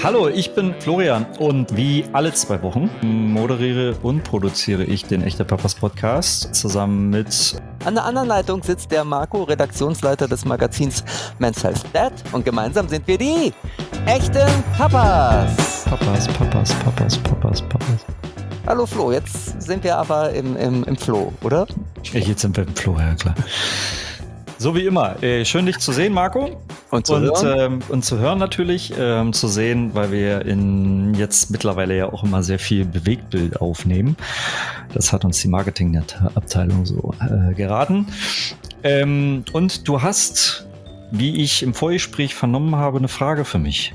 Hallo, ich bin Florian und wie alle 2 Wochen moderiere und produziere ich den Echte Papas Podcast zusammen mit... An der anderen Leitung sitzt der Marco, Redaktionsleiter des Magazins Men's Health Dad, und gemeinsam sind wir die Echten Papas. Papas. Hallo Flo, jetzt sind wir aber im Flow, oder? Jetzt sind wir im Flow, ja klar. So wie immer. Schön, dich zu sehen, Marco. Und zu hören. Und zu hören natürlich. Zu sehen, weil wir jetzt mittlerweile ja auch immer sehr viel Bewegtbild aufnehmen. Das hat uns die Marketingabteilung so geraten. Und du hast, wie ich im Vorgespräch vernommen habe, eine Frage für mich.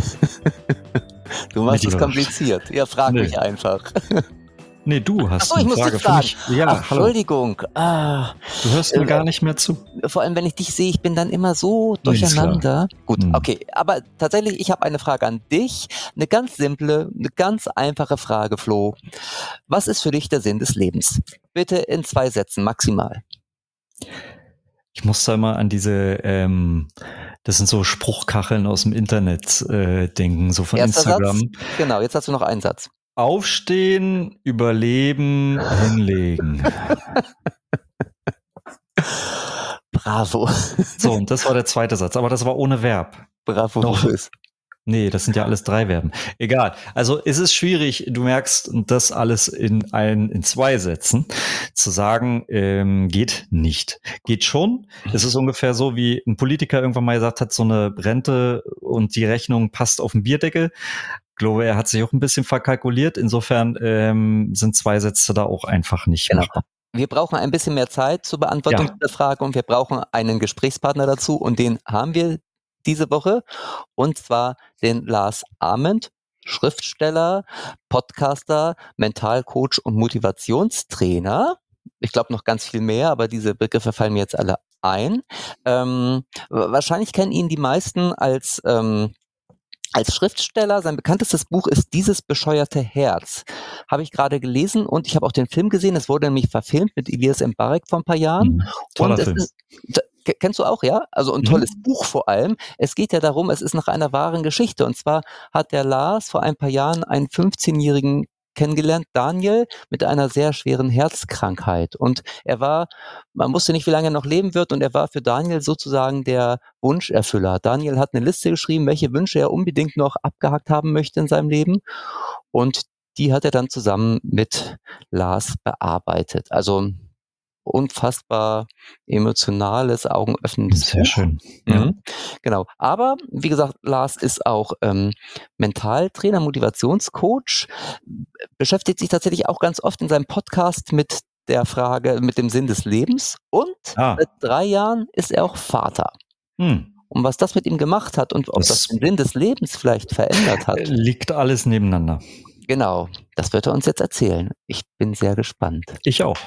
Du machst es kompliziert. Ja, frag mich einfach. Nee, du hast Achso, ich muss dich fragen. Ja, ach, Entschuldigung. Du hörst mir gar nicht mehr zu. Vor allem, wenn ich dich sehe, ich bin dann immer so durcheinander. Gut, okay. Aber tatsächlich, ich habe eine Frage an dich. Eine ganz simple, eine ganz einfache Frage, Flo. Was ist für dich der Sinn des Lebens? Bitte in 2 Sätzen maximal. Ich muss da immer an diese, das sind so Spruchkacheln aus dem Internet denken, so von Erster Instagram. Satz? Genau, jetzt hast du noch einen Satz. Aufstehen, überleben, hinlegen. Bravo. So, und das war der zweite Satz, aber das war ohne Verb. Bravo. Doch. Nee, das sind ja alles 3 Verben. Egal. Also es ist schwierig, du merkst, das alles in 2 Sätzen zu sagen, geht nicht. Geht schon. Es ist ungefähr so, wie ein Politiker irgendwann mal gesagt hat, so eine Rente und die Rechnung passt auf den Bierdeckel. Ich glaube, er hat sich auch ein bisschen verkalkuliert. Insofern sind 2 Sätze da auch einfach nicht machbar. Wir brauchen ein bisschen mehr Zeit zur Beantwortung der Frage und wir brauchen einen Gesprächspartner dazu und den haben wir diese Woche, und zwar den Lars Ament, Schriftsteller, Podcaster, Mentalcoach und Motivationstrainer. Ich glaube noch ganz viel mehr, aber diese Begriffe fallen mir jetzt alle ein. Wahrscheinlich kennen ihn die meisten als Schriftsteller. Sein bekanntestes Buch ist Dieses bescheuerte Herz. Habe ich gerade gelesen und ich habe auch den Film gesehen. Es wurde nämlich verfilmt mit Elias Mbarek vor ein paar Jahren. Toller Film. Kennst du auch, ja? Also ein tolles Buch vor allem. Es geht ja darum, es ist nach einer wahren Geschichte. Und zwar hat der Lars vor ein paar Jahren einen 15-Jährigen kennengelernt, Daniel, mit einer sehr schweren Herzkrankheit. Und man wusste nicht, wie lange er noch leben wird, und er war für Daniel sozusagen der Wunscherfüller. Daniel hat eine Liste geschrieben, welche Wünsche er unbedingt noch abgehakt haben möchte in seinem Leben. Und die hat er dann zusammen mit Lars bearbeitet. Also unfassbar emotionales, augenöffnendes Sehr Buch. schön. Ja. Genau. Aber wie gesagt, Lars ist auch Mentaltrainer, Motivationscoach, beschäftigt sich tatsächlich auch ganz oft in seinem Podcast mit der Frage, mit dem Sinn des Lebens, und seit 3 Jahren ist er auch Vater. Und was das mit ihm gemacht hat und ob das den Sinn des Lebens vielleicht verändert hat. Liegt alles nebeneinander. Genau, das wird er uns jetzt erzählen. Ich bin sehr gespannt. Ich auch.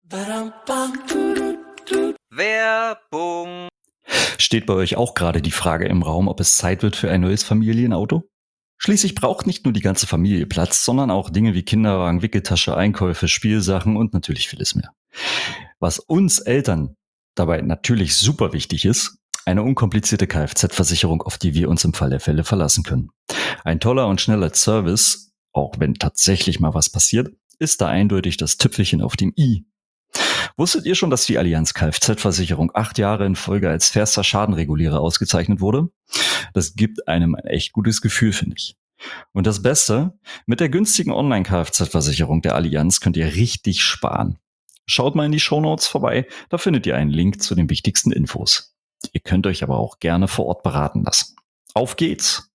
Werbung. Steht bei euch auch gerade die Frage im Raum, ob es Zeit wird für ein neues Familienauto? Schließlich braucht nicht nur die ganze Familie Platz, sondern auch Dinge wie Kinderwagen, Wickeltasche, Einkäufe, Spielsachen und natürlich vieles mehr. Was uns Eltern dabei natürlich super wichtig ist: eine unkomplizierte Kfz-Versicherung, auf die wir uns im Fall der Fälle verlassen können. Ein toller und schneller Service, auch wenn tatsächlich mal was passiert, ist da eindeutig das Tüpfelchen auf dem i. Wusstet ihr schon, dass die Allianz Kfz-Versicherung 8 Jahre in Folge als fairster Schadenregulierer ausgezeichnet wurde? Das gibt einem ein echt gutes Gefühl, finde ich. Und das Beste: mit der günstigen Online-Kfz-Versicherung der Allianz könnt ihr richtig sparen. Schaut mal in die Shownotes vorbei, da findet ihr einen Link zu den wichtigsten Infos. Ihr könnt euch aber auch gerne vor Ort beraten lassen. Auf geht's!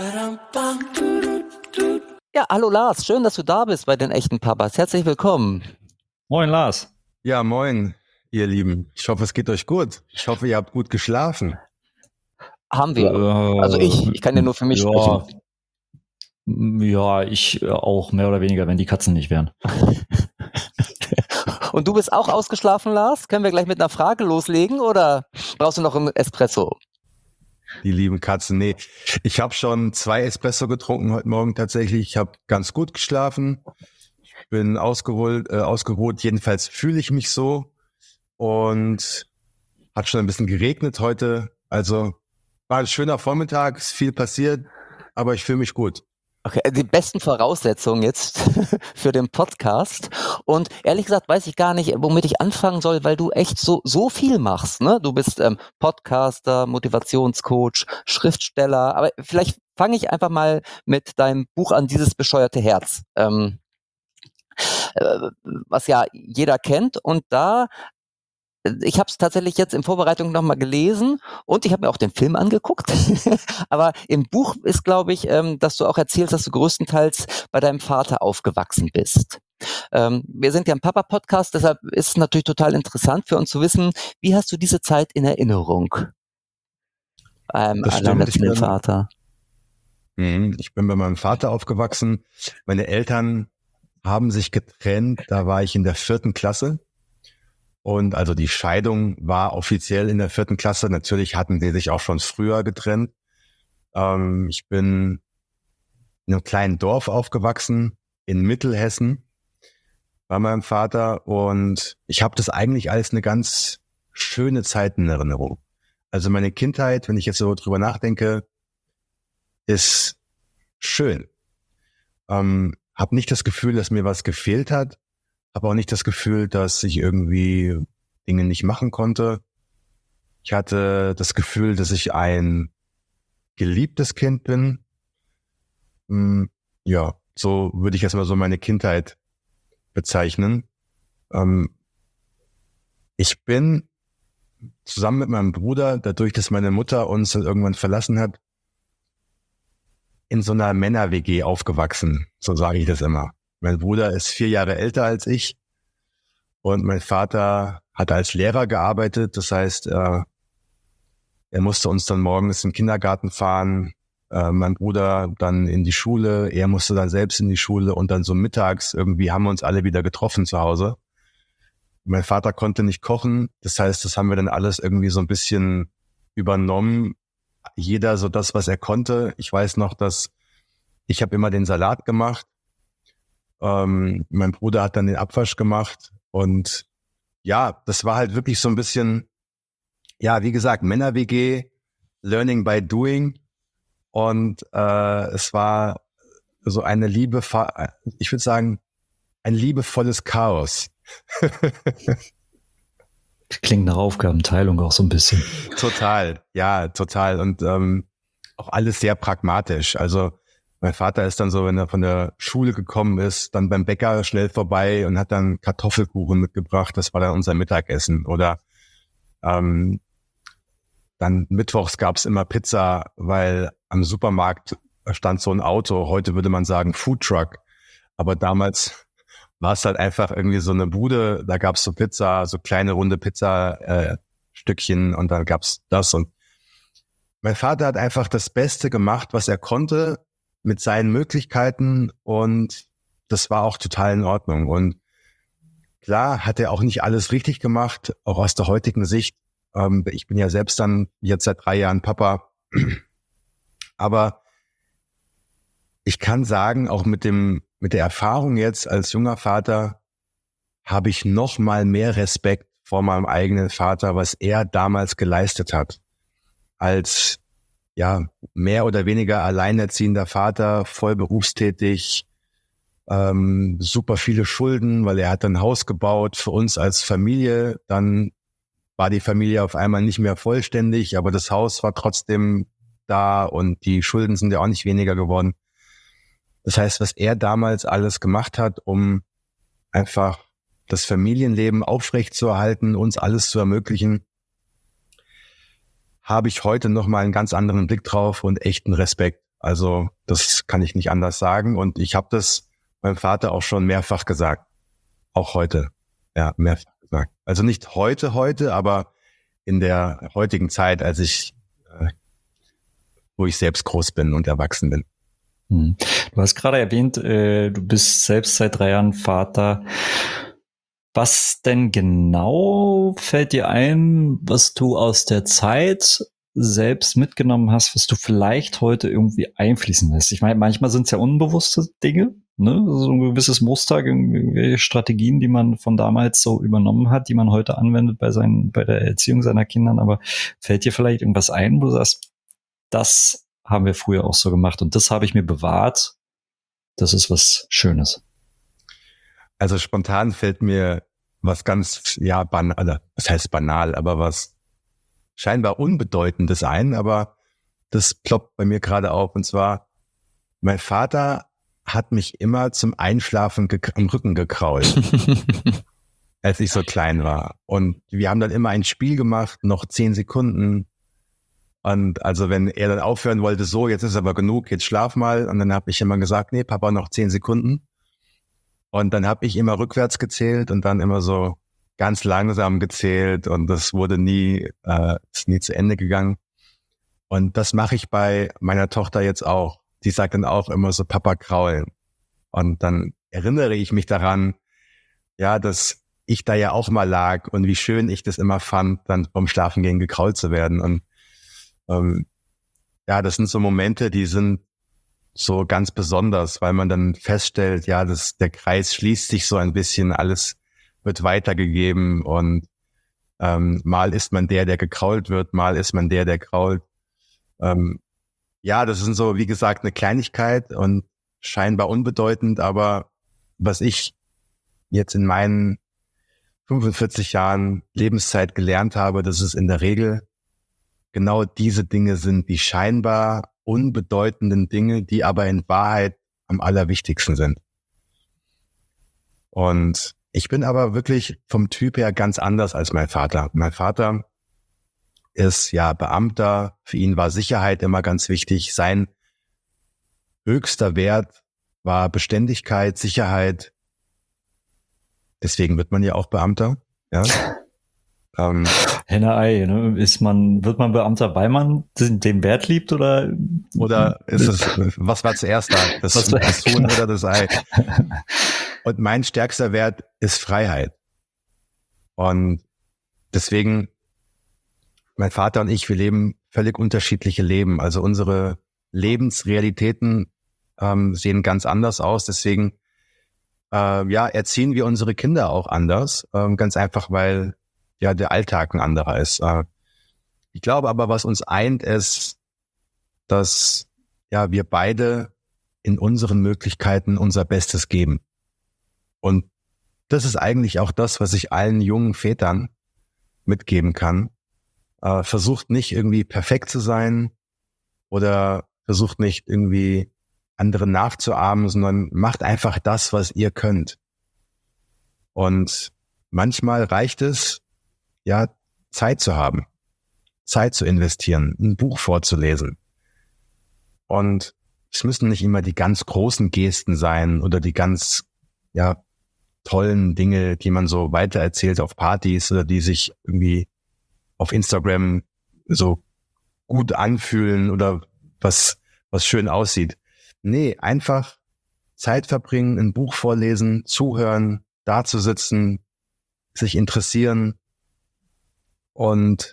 Ja, hallo Lars, schön, dass du da bist bei den Echten Papas. Herzlich willkommen. Moin Lars. Ja, moin, ihr Lieben. Ich hoffe, es geht euch gut. Ich hoffe, ihr habt gut geschlafen. Haben wir. Also ich kann ja nur für mich sprechen. Ja, ich auch, mehr oder weniger, wenn die Katzen nicht wären. Und du bist auch ausgeschlafen, Lars? Können wir gleich mit einer Frage loslegen oder brauchst du noch einen Espresso? Die lieben Katzen, nee. Ich habe schon 2 Espresso getrunken heute Morgen tatsächlich. Ich habe ganz gut geschlafen. Ich bin ausgeruht. Jedenfalls fühle ich mich so. Und hat schon ein bisschen geregnet heute. Also war ein schöner Vormittag, ist viel passiert. aber ich fühle mich gut. Okay, die besten Voraussetzungen jetzt für den Podcast. Und ehrlich gesagt weiß ich gar nicht, womit ich anfangen soll, weil du echt so viel machst, ne? Du bist Podcaster, Motivationscoach, Schriftsteller. Aber vielleicht fange ich einfach mal mit deinem Buch an, Dieses bescheuerte Herz. Was ja jeder kennt. Und ich habe es tatsächlich jetzt in Vorbereitung nochmal gelesen und ich habe mir auch den Film angeguckt. Aber im Buch ist, glaube ich, dass du auch erzählst, dass du größtenteils bei deinem Vater aufgewachsen bist. Wir sind ja ein Papa-Podcast, deshalb ist es natürlich total interessant für uns zu wissen, wie hast du diese Zeit in Erinnerung? Das stimmt, Alleinerziehenden Vater. Ich bin bei meinem Vater aufgewachsen. Meine Eltern haben sich getrennt, da war ich in der 4. Klasse. Und also die Scheidung war offiziell in der 4. Klasse. Natürlich hatten sie sich auch schon früher getrennt. Ich bin in einem kleinen Dorf aufgewachsen in Mittelhessen bei meinem Vater und ich habe das eigentlich als eine ganz schöne Zeit in Erinnerung. Also meine Kindheit, wenn ich jetzt so drüber nachdenke, ist schön. Habe nicht das Gefühl, dass mir was gefehlt hat. Habe auch nicht das Gefühl, dass ich irgendwie Dinge nicht machen konnte. Ich hatte das Gefühl, dass ich ein geliebtes Kind bin. Ja, so würde ich erstmal so meine Kindheit bezeichnen. Ich bin zusammen mit meinem Bruder, dadurch, dass meine Mutter uns dann irgendwann verlassen hat, in so einer Männer-WG aufgewachsen. So sage ich das immer. Mein Bruder ist 4 Jahre älter als ich und mein Vater hat als Lehrer gearbeitet. Das heißt, er musste uns dann morgens in den Kindergarten fahren, mein Bruder dann in die Schule, er musste dann selbst in die Schule und dann so mittags irgendwie haben wir uns alle wieder getroffen zu Hause. Mein Vater konnte nicht kochen, das heißt, das haben wir dann alles irgendwie so ein bisschen übernommen. Jeder so das, was er konnte. Ich weiß noch, dass ich habe immer den Salat gemacht. Mein Bruder hat dann den Abwasch gemacht und ja, das war halt wirklich so ein bisschen, ja, wie gesagt, Männer-WG, Learning by Doing und es war so eine ich würde sagen, ein liebevolles Chaos. Klingt nach Aufgabenteilung auch so ein bisschen. Total, ja, total und auch alles sehr pragmatisch, also mein Vater ist dann so, wenn er von der Schule gekommen ist, dann beim Bäcker schnell vorbei und hat dann Kartoffelkuchen mitgebracht. Das war dann unser Mittagessen. Oder dann mittwochs gab's immer Pizza, weil am Supermarkt stand so ein Auto. Heute würde man sagen Foodtruck. Aber damals war es halt einfach irgendwie so eine Bude. Da gab's so Pizza, so kleine runde Pizza-Stückchen und dann gab's das. Und mein Vater hat einfach das Beste gemacht, was er konnte, mit seinen Möglichkeiten und das war auch total in Ordnung. Und klar hat er auch nicht alles richtig gemacht, auch aus der heutigen Sicht. Ich bin ja selbst dann jetzt seit 3 Jahren Papa. Aber ich kann sagen, auch mit der Erfahrung jetzt als junger Vater habe ich noch mal mehr Respekt vor meinem eigenen Vater, was er damals geleistet hat. Als ja, mehr oder weniger alleinerziehender Vater, voll berufstätig, super viele Schulden, weil er hat ein Haus gebaut für uns als Familie. Dann war die Familie auf einmal nicht mehr vollständig, aber das Haus war trotzdem da und die Schulden sind ja auch nicht weniger geworden. Das heißt, was er damals alles gemacht hat, um einfach das Familienleben aufrechtzuerhalten, uns alles zu ermöglichen, habe ich heute nochmal einen ganz anderen Blick drauf und echten Respekt. Also das kann ich nicht anders sagen. Und ich habe das meinem Vater auch schon mehrfach gesagt. Auch heute. Ja, mehrfach gesagt. Also nicht heute, aber in der heutigen Zeit, wo ich selbst groß bin und erwachsen bin. Du hast gerade erwähnt, du bist selbst seit 3 Jahren Vater. Was denn genau fällt dir ein, was du aus der Zeit selbst mitgenommen hast, was du vielleicht heute irgendwie einfließen lässt? Ich meine, manchmal sind es ja unbewusste Dinge, ne? So ein gewisses Muster, irgendwelche Strategien, die man von damals so übernommen hat, die man heute anwendet bei der Erziehung seiner Kinder. Aber fällt dir vielleicht irgendwas ein, wo du sagst, das haben wir früher auch so gemacht. Und das habe ich mir bewahrt. Das ist was Schönes. Also spontan fällt mir was ganz, banal, was heißt banal, aber was scheinbar Unbedeutendes ein, aber das ploppt bei mir gerade auf. Und zwar, mein Vater hat mich immer zum Einschlafen am Rücken gekrault, als ich so klein war. Und wir haben dann immer ein Spiel gemacht, noch 10 Sekunden. Und also wenn er dann aufhören wollte, so, jetzt ist aber genug, jetzt schlaf mal. Und dann habe ich immer gesagt, nee, Papa, noch 10 Sekunden. Und dann habe ich immer rückwärts gezählt und dann immer so ganz langsam gezählt. Und das wurde nie zu Ende gegangen. Und das mache ich bei meiner Tochter jetzt auch. Die sagt dann auch immer so, Papa, kraulen. Und dann erinnere ich mich daran, ja, dass ich da ja auch mal lag und wie schön ich das immer fand, dann vom Schlafengehen gekrault zu werden. Und das sind so Momente, die sind so ganz besonders, weil man dann feststellt, ja, der Kreis schließt sich so ein bisschen, alles wird weitergegeben und mal ist man der gekrault wird, mal ist man der krault. Das ist so, wie gesagt, eine Kleinigkeit und scheinbar unbedeutend, aber was ich jetzt in meinen 45 Jahren Lebenszeit gelernt habe, dass es in der Regel genau diese Dinge sind, die scheinbar unbedeutenden Dinge, die aber in Wahrheit am allerwichtigsten sind. Und ich bin aber wirklich vom Typ her ganz anders als mein Vater. Mein Vater ist ja Beamter, für ihn war Sicherheit immer ganz wichtig. Sein höchster Wert war Beständigkeit, Sicherheit. Deswegen wird man ja auch Beamter. Ja. Henne-Ei, ne? Wird man Beamter, weil man den Wert liebt oder ist es, was war zuerst da? Das Huhn oder das Ei? Und mein stärkster Wert ist Freiheit. Und deswegen, mein Vater und ich, wir leben völlig unterschiedliche Leben. Also unsere Lebensrealitäten sehen ganz anders aus. Deswegen erziehen wir unsere Kinder auch anders. Ganz einfach, weil ja der Alltag ein anderer ist. Ich glaube aber, was uns eint, ist, dass wir beide in unseren Möglichkeiten unser Bestes geben. Und das ist eigentlich auch das, was ich allen jungen Vätern mitgeben kann. Versucht nicht irgendwie perfekt zu sein oder versucht nicht irgendwie andere nachzuahmen, sondern macht einfach das, was ihr könnt. Und manchmal reicht es, Zeit zu haben, Zeit zu investieren, ein Buch vorzulesen. Und es müssen nicht immer die ganz großen Gesten sein oder die ganz, tollen Dinge, die man so weitererzählt auf Partys oder die sich irgendwie auf Instagram so gut anfühlen oder was schön aussieht. Nee, einfach Zeit verbringen, ein Buch vorlesen, zuhören, da zu sitzen, sich interessieren und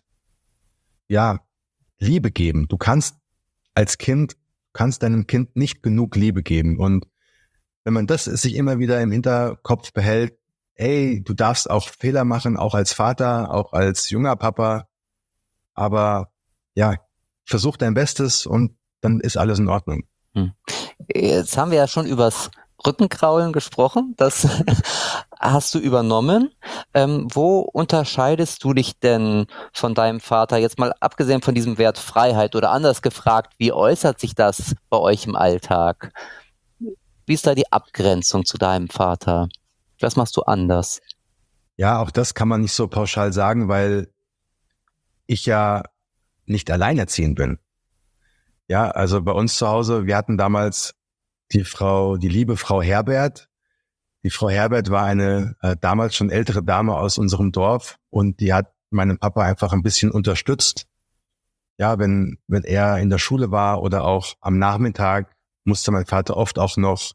Liebe geben. Du kannst deinem Kind nicht genug Liebe geben. Und wenn man das sich immer wieder im Hinterkopf behält, du darfst auch Fehler machen, auch als Vater, auch als junger Papa, aber versuch dein Bestes und dann ist alles in Ordnung. Jetzt haben wir ja schon übers Rückenkraulen gesprochen, das hast du übernommen. Wo unterscheidest du dich denn von deinem Vater, jetzt mal abgesehen von diesem Wert Freiheit oder anders gefragt, wie äußert sich das bei euch im Alltag? Wie ist da die Abgrenzung zu deinem Vater? Was machst du anders? Ja, auch das kann man nicht so pauschal sagen, weil ich ja nicht alleinerziehend bin. Ja, also bei uns zu Hause, wir hatten damals die liebe Frau Herbert. Die Frau Herbert war eine damals schon ältere Dame aus unserem Dorf und die hat meinen Papa einfach ein bisschen unterstützt. Ja, wenn er in der Schule war oder auch am Nachmittag, musste mein Vater oft auch noch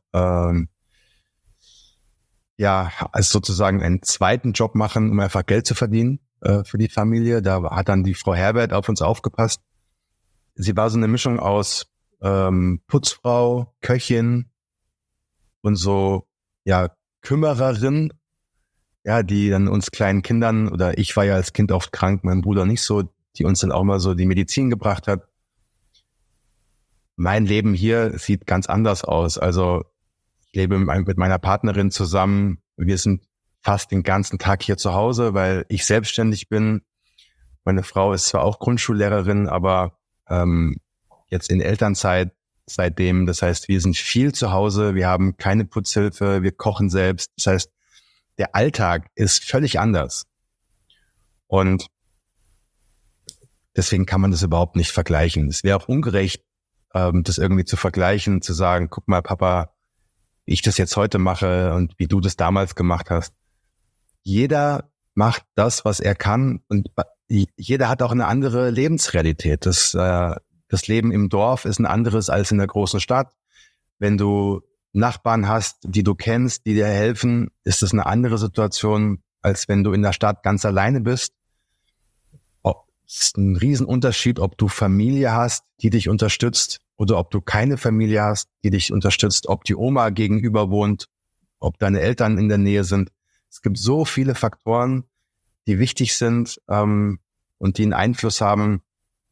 als sozusagen einen zweiten Job machen, um einfach Geld zu verdienen für die Familie. Da hat dann die Frau Herbert auf uns aufgepasst. Sie war so eine Mischung aus Putzfrau, Köchin und so Kümmererin, die dann uns kleinen Kindern, oder ich war ja als Kind oft krank, mein Bruder nicht so, die uns dann auch mal so die Medizin gebracht hat. mein Leben hier sieht ganz anders aus. Also ich lebe mit meiner Partnerin zusammen. Wir sind fast den ganzen Tag hier zu Hause, weil ich selbstständig bin. Meine Frau ist zwar auch Grundschullehrerin, aber jetzt in Elternzeit seitdem. Das heißt, wir sind viel zu Hause. Wir haben keine Putzhilfe. Wir kochen selbst. Das heißt, der Alltag ist völlig anders. Und deswegen kann man das überhaupt nicht vergleichen. Es wäre auch ungerecht, das irgendwie zu vergleichen, zu sagen, guck mal, Papa, wie ich das jetzt heute mache und wie du das damals gemacht hast. Jeder macht das, was er kann, und jeder hat auch eine andere Lebensrealität. Das Leben im Dorf ist ein anderes als in der großen Stadt. Wenn du Nachbarn hast, die du kennst, die dir helfen, ist das eine andere Situation, als wenn du in der Stadt ganz alleine bist. Es ist ein Riesenunterschied, ob du Familie hast, die dich unterstützt, oder ob du keine Familie hast, die dich unterstützt, ob die Oma gegenüber wohnt, ob deine Eltern in der Nähe sind. Es gibt so viele Faktoren, die wichtig sind und die einen Einfluss haben.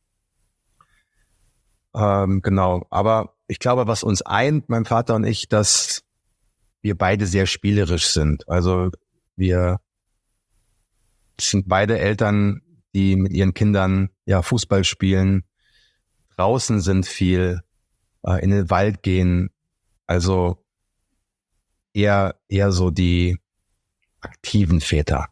Genau, aber ich glaube, was uns eint, mein Vater und ich, dass wir beide sehr spielerisch sind. Also wir sind beide Eltern, die mit ihren Kindern Fußball spielen, draußen sind viel, in den Wald gehen. Also eher so die aktiven Väter.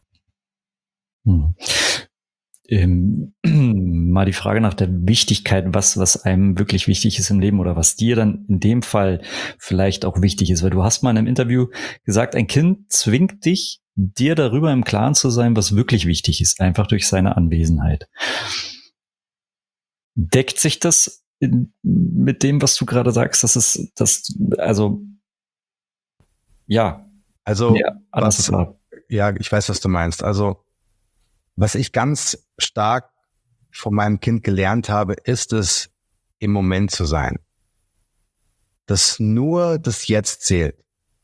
Mal die Frage nach der Wichtigkeit, was einem wirklich wichtig ist im Leben oder was dir dann in dem Fall vielleicht auch wichtig ist. Weil du hast mal in einem Interview gesagt, ein Kind zwingt dich, dir darüber im Klaren zu sein, was wirklich wichtig ist, einfach durch seine Anwesenheit. Deckt sich das mit dem, was du gerade sagst, ich weiß, was du meinst. Also was ich ganz stark von meinem Kind gelernt habe, ist es, im Moment zu sein. Dass nur das Jetzt zählt.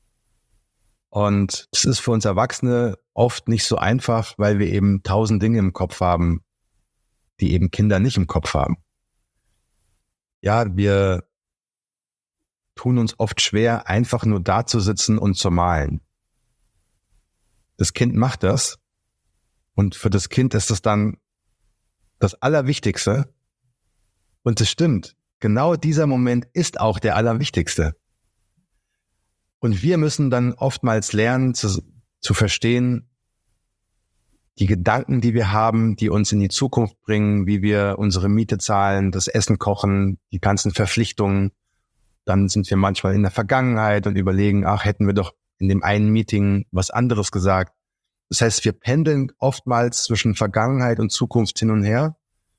Und das ist für uns Erwachsene oft nicht so einfach, weil wir eben 1000 Dinge im Kopf haben, die eben Kinder nicht im Kopf haben. Ja, wir tun uns oft schwer, einfach nur da zu sitzen und zu malen. Das Kind macht das. Und für das Kind ist das dann das Allerwichtigste. Und es stimmt, genau dieser Moment ist auch der Allerwichtigste. Und wir müssen dann oftmals lernen zu verstehen, die Gedanken, die wir haben, die uns in die Zukunft bringen, wie wir unsere Miete zahlen, das Essen kochen, die ganzen Verpflichtungen. Dann sind wir manchmal in der Vergangenheit und überlegen, hätten wir doch in dem einen Meeting was anderes gesagt. Das heißt, wir pendeln oftmals zwischen Vergangenheit und Zukunft hin und her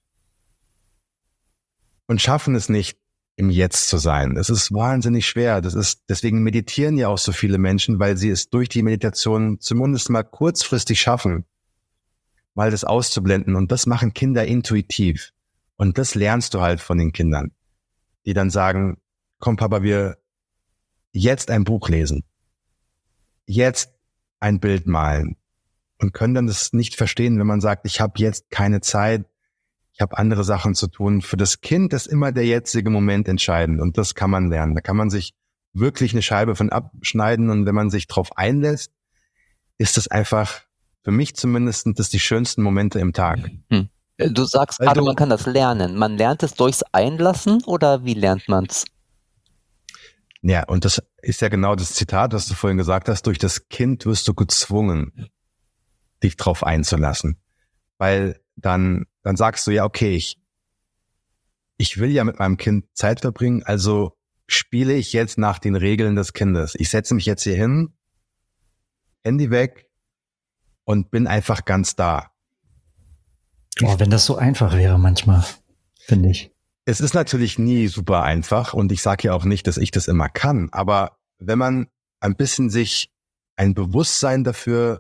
und schaffen es nicht, im Jetzt zu sein. Es ist wahnsinnig schwer. Deswegen meditieren ja auch so viele Menschen, weil sie es durch die Meditation zumindest mal kurzfristig schaffen, mal das auszublenden. Und das machen Kinder intuitiv. Und das lernst du halt von den Kindern, die dann sagen, komm Papa, wir jetzt ein Buch lesen, jetzt ein Bild malen. Und können dann das nicht verstehen, wenn man sagt, ich habe jetzt keine Zeit, ich habe andere Sachen zu tun. Für das Kind ist immer der jetzige Moment entscheidend und das kann man lernen. Da kann man sich wirklich eine Scheibe von abschneiden und wenn man sich drauf einlässt, ist das einfach, für mich zumindest, sind das die schönsten Momente im Tag. Du sagst gerade, man kann das lernen. Man lernt es durchs Einlassen oder wie lernt man es? Ja, und das ist ja genau das Zitat, was du vorhin gesagt hast, durch das Kind wirst du gezwungen, dich drauf einzulassen. Weil dann sagst du ja, okay, ich will ja mit meinem Kind Zeit verbringen, also spiele ich jetzt nach den Regeln des Kindes. Ich setze mich jetzt hier hin, Handy weg und bin einfach ganz da. Oh, wenn das so einfach wäre manchmal, finde ich. Es ist natürlich nie super einfach und ich sage ja auch nicht, dass ich das immer kann, aber wenn man ein bisschen sich ein Bewusstsein dafür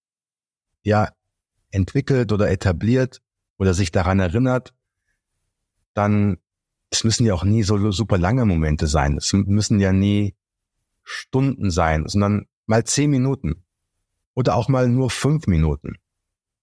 entwickelt oder etabliert oder sich daran erinnert, dann, es müssen ja auch nie so super lange Momente sein. Es müssen ja nie Stunden sein, sondern mal 10 Minuten oder auch mal nur 5 Minuten.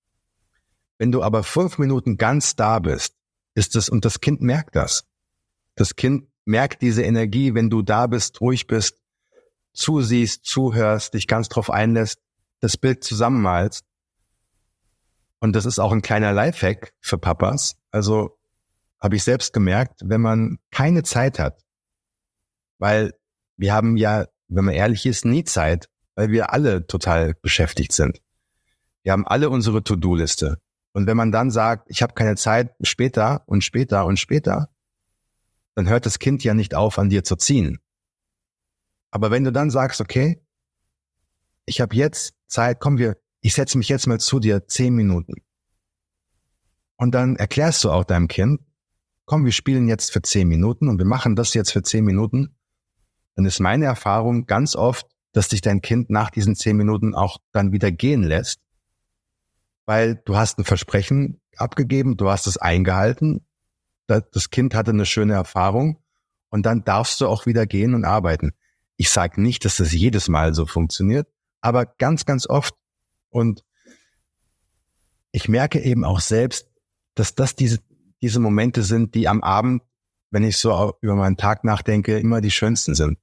Wenn du aber 5 Minuten ganz da bist, ist es, und das Kind merkt das, Das Kind merkt diese Energie, wenn du da bist, ruhig bist, zusiehst, zuhörst, dich ganz drauf einlässt, das Bild zusammenmalst. Und das ist auch ein kleiner Lifehack für Papas. Also habe ich selbst gemerkt, wenn man keine Zeit hat, weil wir haben ja, wenn man ehrlich ist, nie Zeit, weil wir alle total beschäftigt sind. Wir haben alle unsere To-Do-Liste. Und wenn man dann sagt, ich habe keine Zeit, später und später und später, dann hört das Kind ja nicht auf, an dir zu ziehen. Aber wenn du dann sagst, okay, ich habe jetzt Zeit, ich setze mich jetzt mal zu dir 10 Minuten. Und dann erklärst du auch deinem Kind, komm, wir spielen jetzt für 10 Minuten und wir machen das jetzt für 10 Minuten. Dann ist meine Erfahrung ganz oft, dass dich dein Kind nach diesen 10 Minuten auch dann wieder gehen lässt, weil du hast ein Versprechen abgegeben, du hast es eingehalten, das Kind hatte eine schöne Erfahrung und dann darfst du auch wieder gehen und arbeiten. Ich sage nicht, dass das jedes Mal so funktioniert, aber ganz, ganz oft. Und ich merke eben auch selbst, dass das diese Momente sind, die am Abend, wenn ich so über meinen Tag nachdenke, immer die schönsten sind.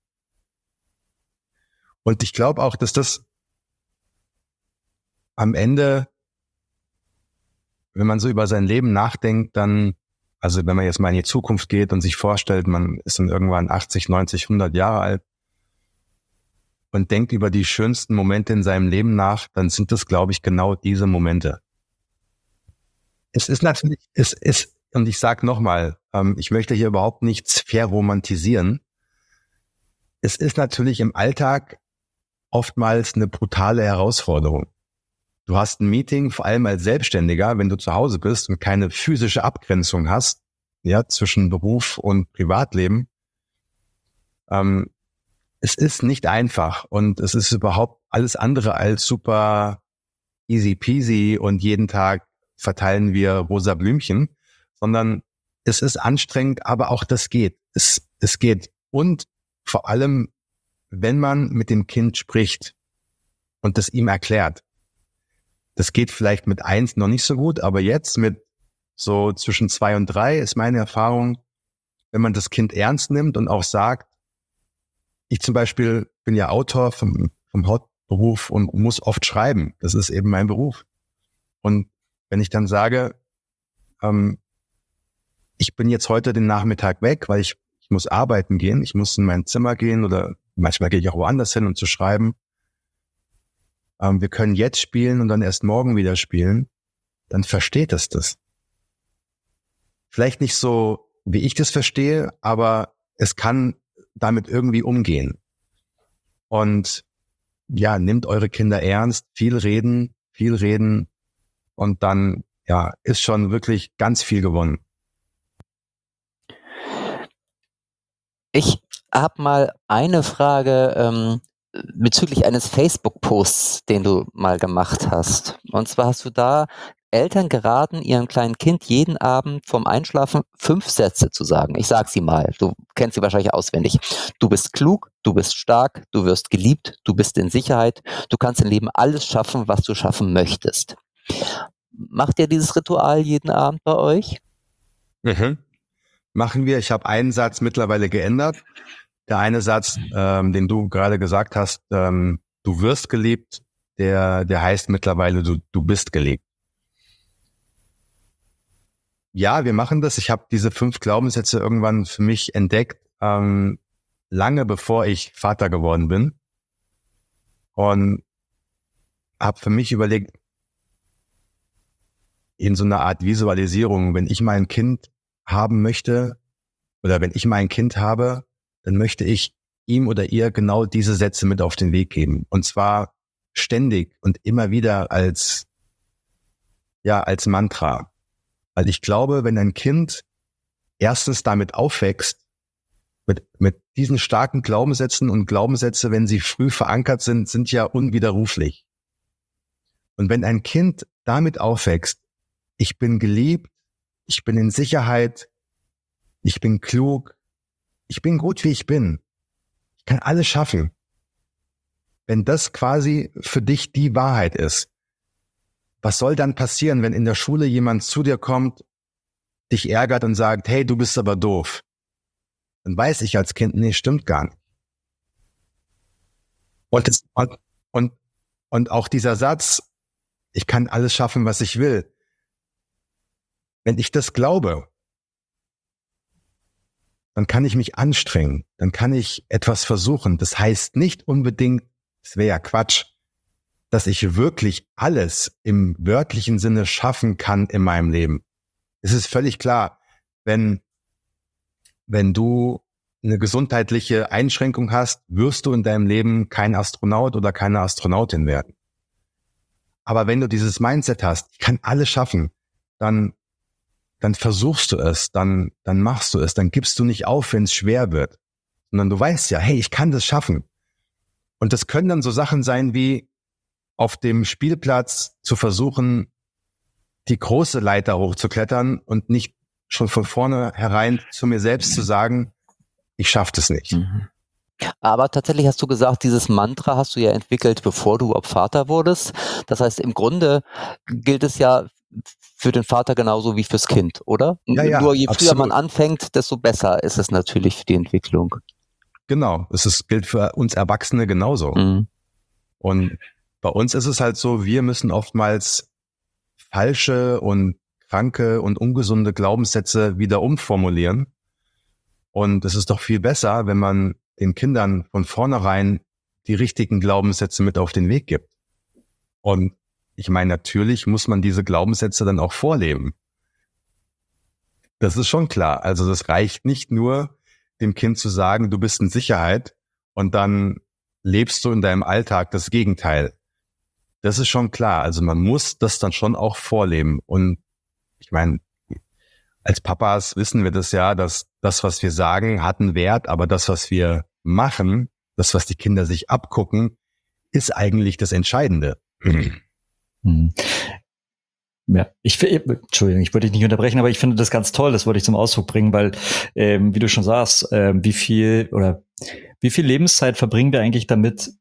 Und ich glaube auch, dass das am Ende, wenn man so über sein Leben nachdenkt, dann, also wenn man jetzt mal in die Zukunft geht und sich vorstellt, man ist dann irgendwann 80, 90, 100 Jahre alt und denkt über die schönsten Momente in seinem Leben nach, dann sind das, glaube ich, genau diese Momente. Es ist natürlich, und ich sage nochmal, ich möchte hier überhaupt nichts verromantisieren. Es ist natürlich im Alltag oftmals eine brutale Herausforderung. Du hast ein Meeting, vor allem als Selbstständiger, wenn du zu Hause bist und keine physische Abgrenzung hast, ja, zwischen Beruf und Privatleben. Es ist nicht einfach und es ist überhaupt alles andere als super easy peasy und jeden Tag verteilen wir rosa Blümchen, sondern es ist anstrengend, aber auch das geht. Es geht. Und vor allem, wenn man mit dem Kind spricht und das ihm erklärt. Das geht vielleicht mit 1 noch nicht so gut, aber jetzt mit so zwischen 2 und 3 ist meine Erfahrung, wenn man das Kind ernst nimmt und auch sagt, ich zum Beispiel bin ja Autor vom Hauptberuf und muss oft schreiben. Das ist eben mein Beruf. Und wenn ich dann sage, ich bin jetzt heute den Nachmittag weg, weil ich muss arbeiten gehen, ich muss in mein Zimmer gehen oder manchmal gehe ich auch woanders hin, um zu schreiben. Wir können jetzt spielen und dann erst morgen wieder spielen, dann versteht es das. Vielleicht nicht so, wie ich das verstehe, aber es kann damit irgendwie umgehen. Und ja, nehmt eure Kinder ernst, viel reden und dann ja, ist schon wirklich ganz viel gewonnen. Ich habe mal eine Frage bezüglich eines Facebook-Posts, den du mal gemacht hast. Und zwar hast du da Eltern geraten, ihrem kleinen Kind jeden Abend vorm Einschlafen 5 Sätze zu sagen. Ich sag sie mal, du kennst sie wahrscheinlich auswendig. Du bist klug, du bist stark, du wirst geliebt, du bist in Sicherheit, du kannst im Leben alles schaffen, was du schaffen möchtest. Macht ihr dieses Ritual jeden Abend bei euch? Machen wir. Ich habe einen Satz mittlerweile geändert. Der eine Satz, den du gerade gesagt hast, du wirst geliebt, der heißt mittlerweile, du bist geliebt. Ja, wir machen das. Ich habe diese 5 Glaubenssätze irgendwann für mich entdeckt, lange bevor ich Vater geworden bin. Und habe für mich überlegt, in so einer Art Visualisierung, wenn ich mein Kind haben möchte oder wenn ich mein Kind habe, dann möchte ich ihm oder ihr genau diese Sätze mit auf den Weg geben. Und zwar ständig und immer wieder als Mantra. Weil ich glaube, wenn ein Kind erstens damit aufwächst, mit diesen starken Glaubenssätzen, und Glaubenssätze, wenn sie früh verankert sind ja unwiderruflich. Und wenn ein Kind damit aufwächst, ich bin geliebt, ich bin in Sicherheit, ich bin klug, ich bin gut, wie ich bin, ich kann alles schaffen. Wenn das quasi für dich die Wahrheit ist, was soll dann passieren, wenn in der Schule jemand zu dir kommt, dich ärgert und sagt, hey, du bist aber doof? dann weiß ich als Kind, nee, stimmt gar nicht. Und auch dieser Satz, ich kann alles schaffen, was ich will. Wenn ich das glaube, dann kann ich mich anstrengen, dann kann ich etwas versuchen. Das heißt nicht unbedingt, es wäre ja Quatsch, dass ich wirklich alles im wörtlichen Sinne schaffen kann in meinem Leben. Es ist völlig klar, wenn du eine gesundheitliche Einschränkung hast, wirst du in deinem Leben kein Astronaut oder keine Astronautin werden. Aber wenn du dieses Mindset hast, ich kann alles schaffen, dann versuchst du es, dann machst du es, dann gibst du nicht auf, wenn es schwer wird, sondern du weißt ja, hey, ich kann das schaffen. Und das können dann so Sachen sein wie auf dem Spielplatz zu versuchen, die große Leiter hochzuklettern und nicht schon von vornherein zu mir selbst zu sagen, ich schaffe das nicht. Aber tatsächlich hast du gesagt, dieses Mantra hast du ja entwickelt, bevor du Vater wurdest. Das heißt, im Grunde gilt es ja für den Vater genauso wie fürs Kind, oder? Ja, nur je früher absolut. man anfängt, desto besser ist es natürlich für die Entwicklung. Genau, gilt für uns Erwachsene genauso. Und bei uns ist es halt so, wir müssen oftmals falsche und kranke und ungesunde Glaubenssätze wieder umformulieren. Und es ist doch viel besser, wenn man den Kindern von vornherein die richtigen Glaubenssätze mit auf den Weg gibt. Und ich meine, natürlich muss man diese Glaubenssätze dann auch vorleben. Das ist schon klar. Also das reicht nicht nur, dem Kind zu sagen, du bist in Sicherheit und dann lebst du in deinem Alltag das Gegenteil. Das ist schon klar. Also man muss das dann schon auch vorleben. Und ich meine, als Papas wissen wir das ja, dass das, was wir sagen, hat einen Wert, aber das, was wir machen, das, was die Kinder sich abgucken, ist eigentlich das Entscheidende. Ja, Entschuldigung, ich wollte dich nicht unterbrechen, aber ich finde das ganz toll, das wollte ich zum Ausdruck bringen, weil, wie du schon sagst, wie viel Lebenszeit verbringen wir eigentlich damit,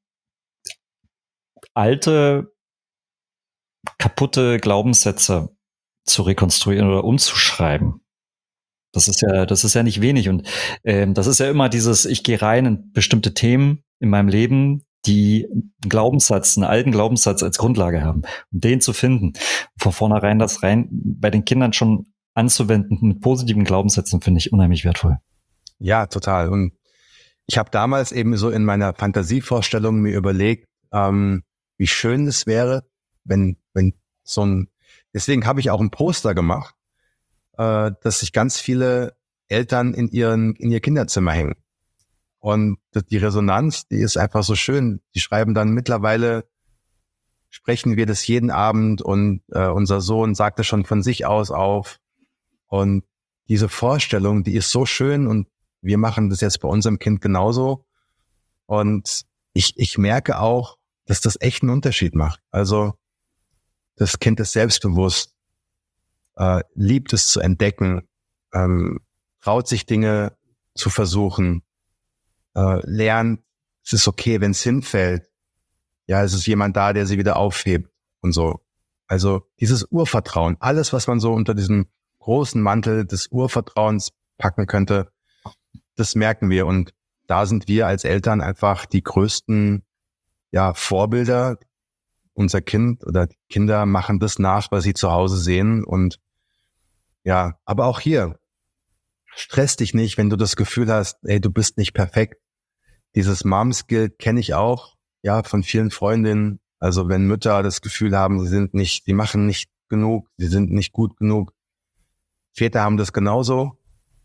alte, kaputte Glaubenssätze zu rekonstruieren oder umzuschreiben. Das ist ja nicht wenig und das ist ja immer dieses, ich gehe rein in bestimmte Themen in meinem Leben, die einen alten Glaubenssatz als Grundlage haben. Und den zu finden, von vornherein das rein bei den Kindern schon anzuwenden mit positiven Glaubenssätzen, finde ich unheimlich wertvoll. Ja, total. Und ich habe damals eben so in meiner Fantasievorstellung mir überlegt, wie schön es wäre, wenn deswegen habe ich auch ein Poster gemacht, dass sich ganz viele Eltern in ihr Kinderzimmer hängen. Und die Resonanz, die ist einfach so schön. Die schreiben dann, mittlerweile sprechen wir das jeden Abend und unser Sohn sagt es schon von sich aus auf. Und diese Vorstellung, die ist so schön und wir machen das jetzt bei unserem Kind genauso. Und ich merke auch, dass das echt einen Unterschied macht. Also das Kind ist selbstbewusst, liebt es zu entdecken, traut sich Dinge zu versuchen, lernt, es ist okay, wenn es hinfällt. Ja, es ist jemand da, der sie wieder aufhebt und so. Also dieses Urvertrauen, alles, was man so unter diesem großen Mantel des Urvertrauens packen könnte, das merken wir. Und da sind wir als Eltern einfach die größten Vorbilder. Unser Kind oder die Kinder machen das nach, was sie zu Hause sehen. Und ja, aber auch hier, stress dich nicht, wenn du das Gefühl hast, ey, du bist nicht perfekt. Dieses Moms-Guilt kenne ich auch, ja, von vielen Freundinnen. Also wenn Mütter das Gefühl haben, sie machen nicht genug, sie sind nicht gut genug. Väter haben das genauso.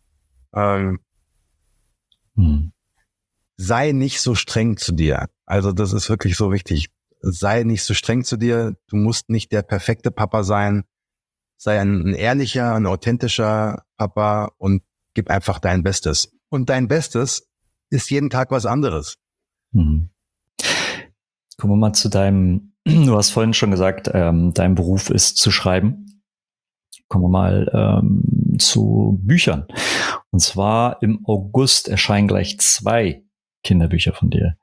Sei nicht so streng zu dir. Also das ist wirklich so wichtig. Sei nicht so streng zu dir. Du musst nicht der perfekte Papa sein. Sei ein ehrlicher, ein authentischer Papa und gib einfach dein Bestes. Und dein Bestes ist jeden Tag was anderes. Kommen wir mal zu du hast vorhin schon gesagt, dein Beruf ist zu schreiben. Kommen wir mal zu Büchern. Und zwar im August erscheinen gleich 2 Kinderbücher von dir.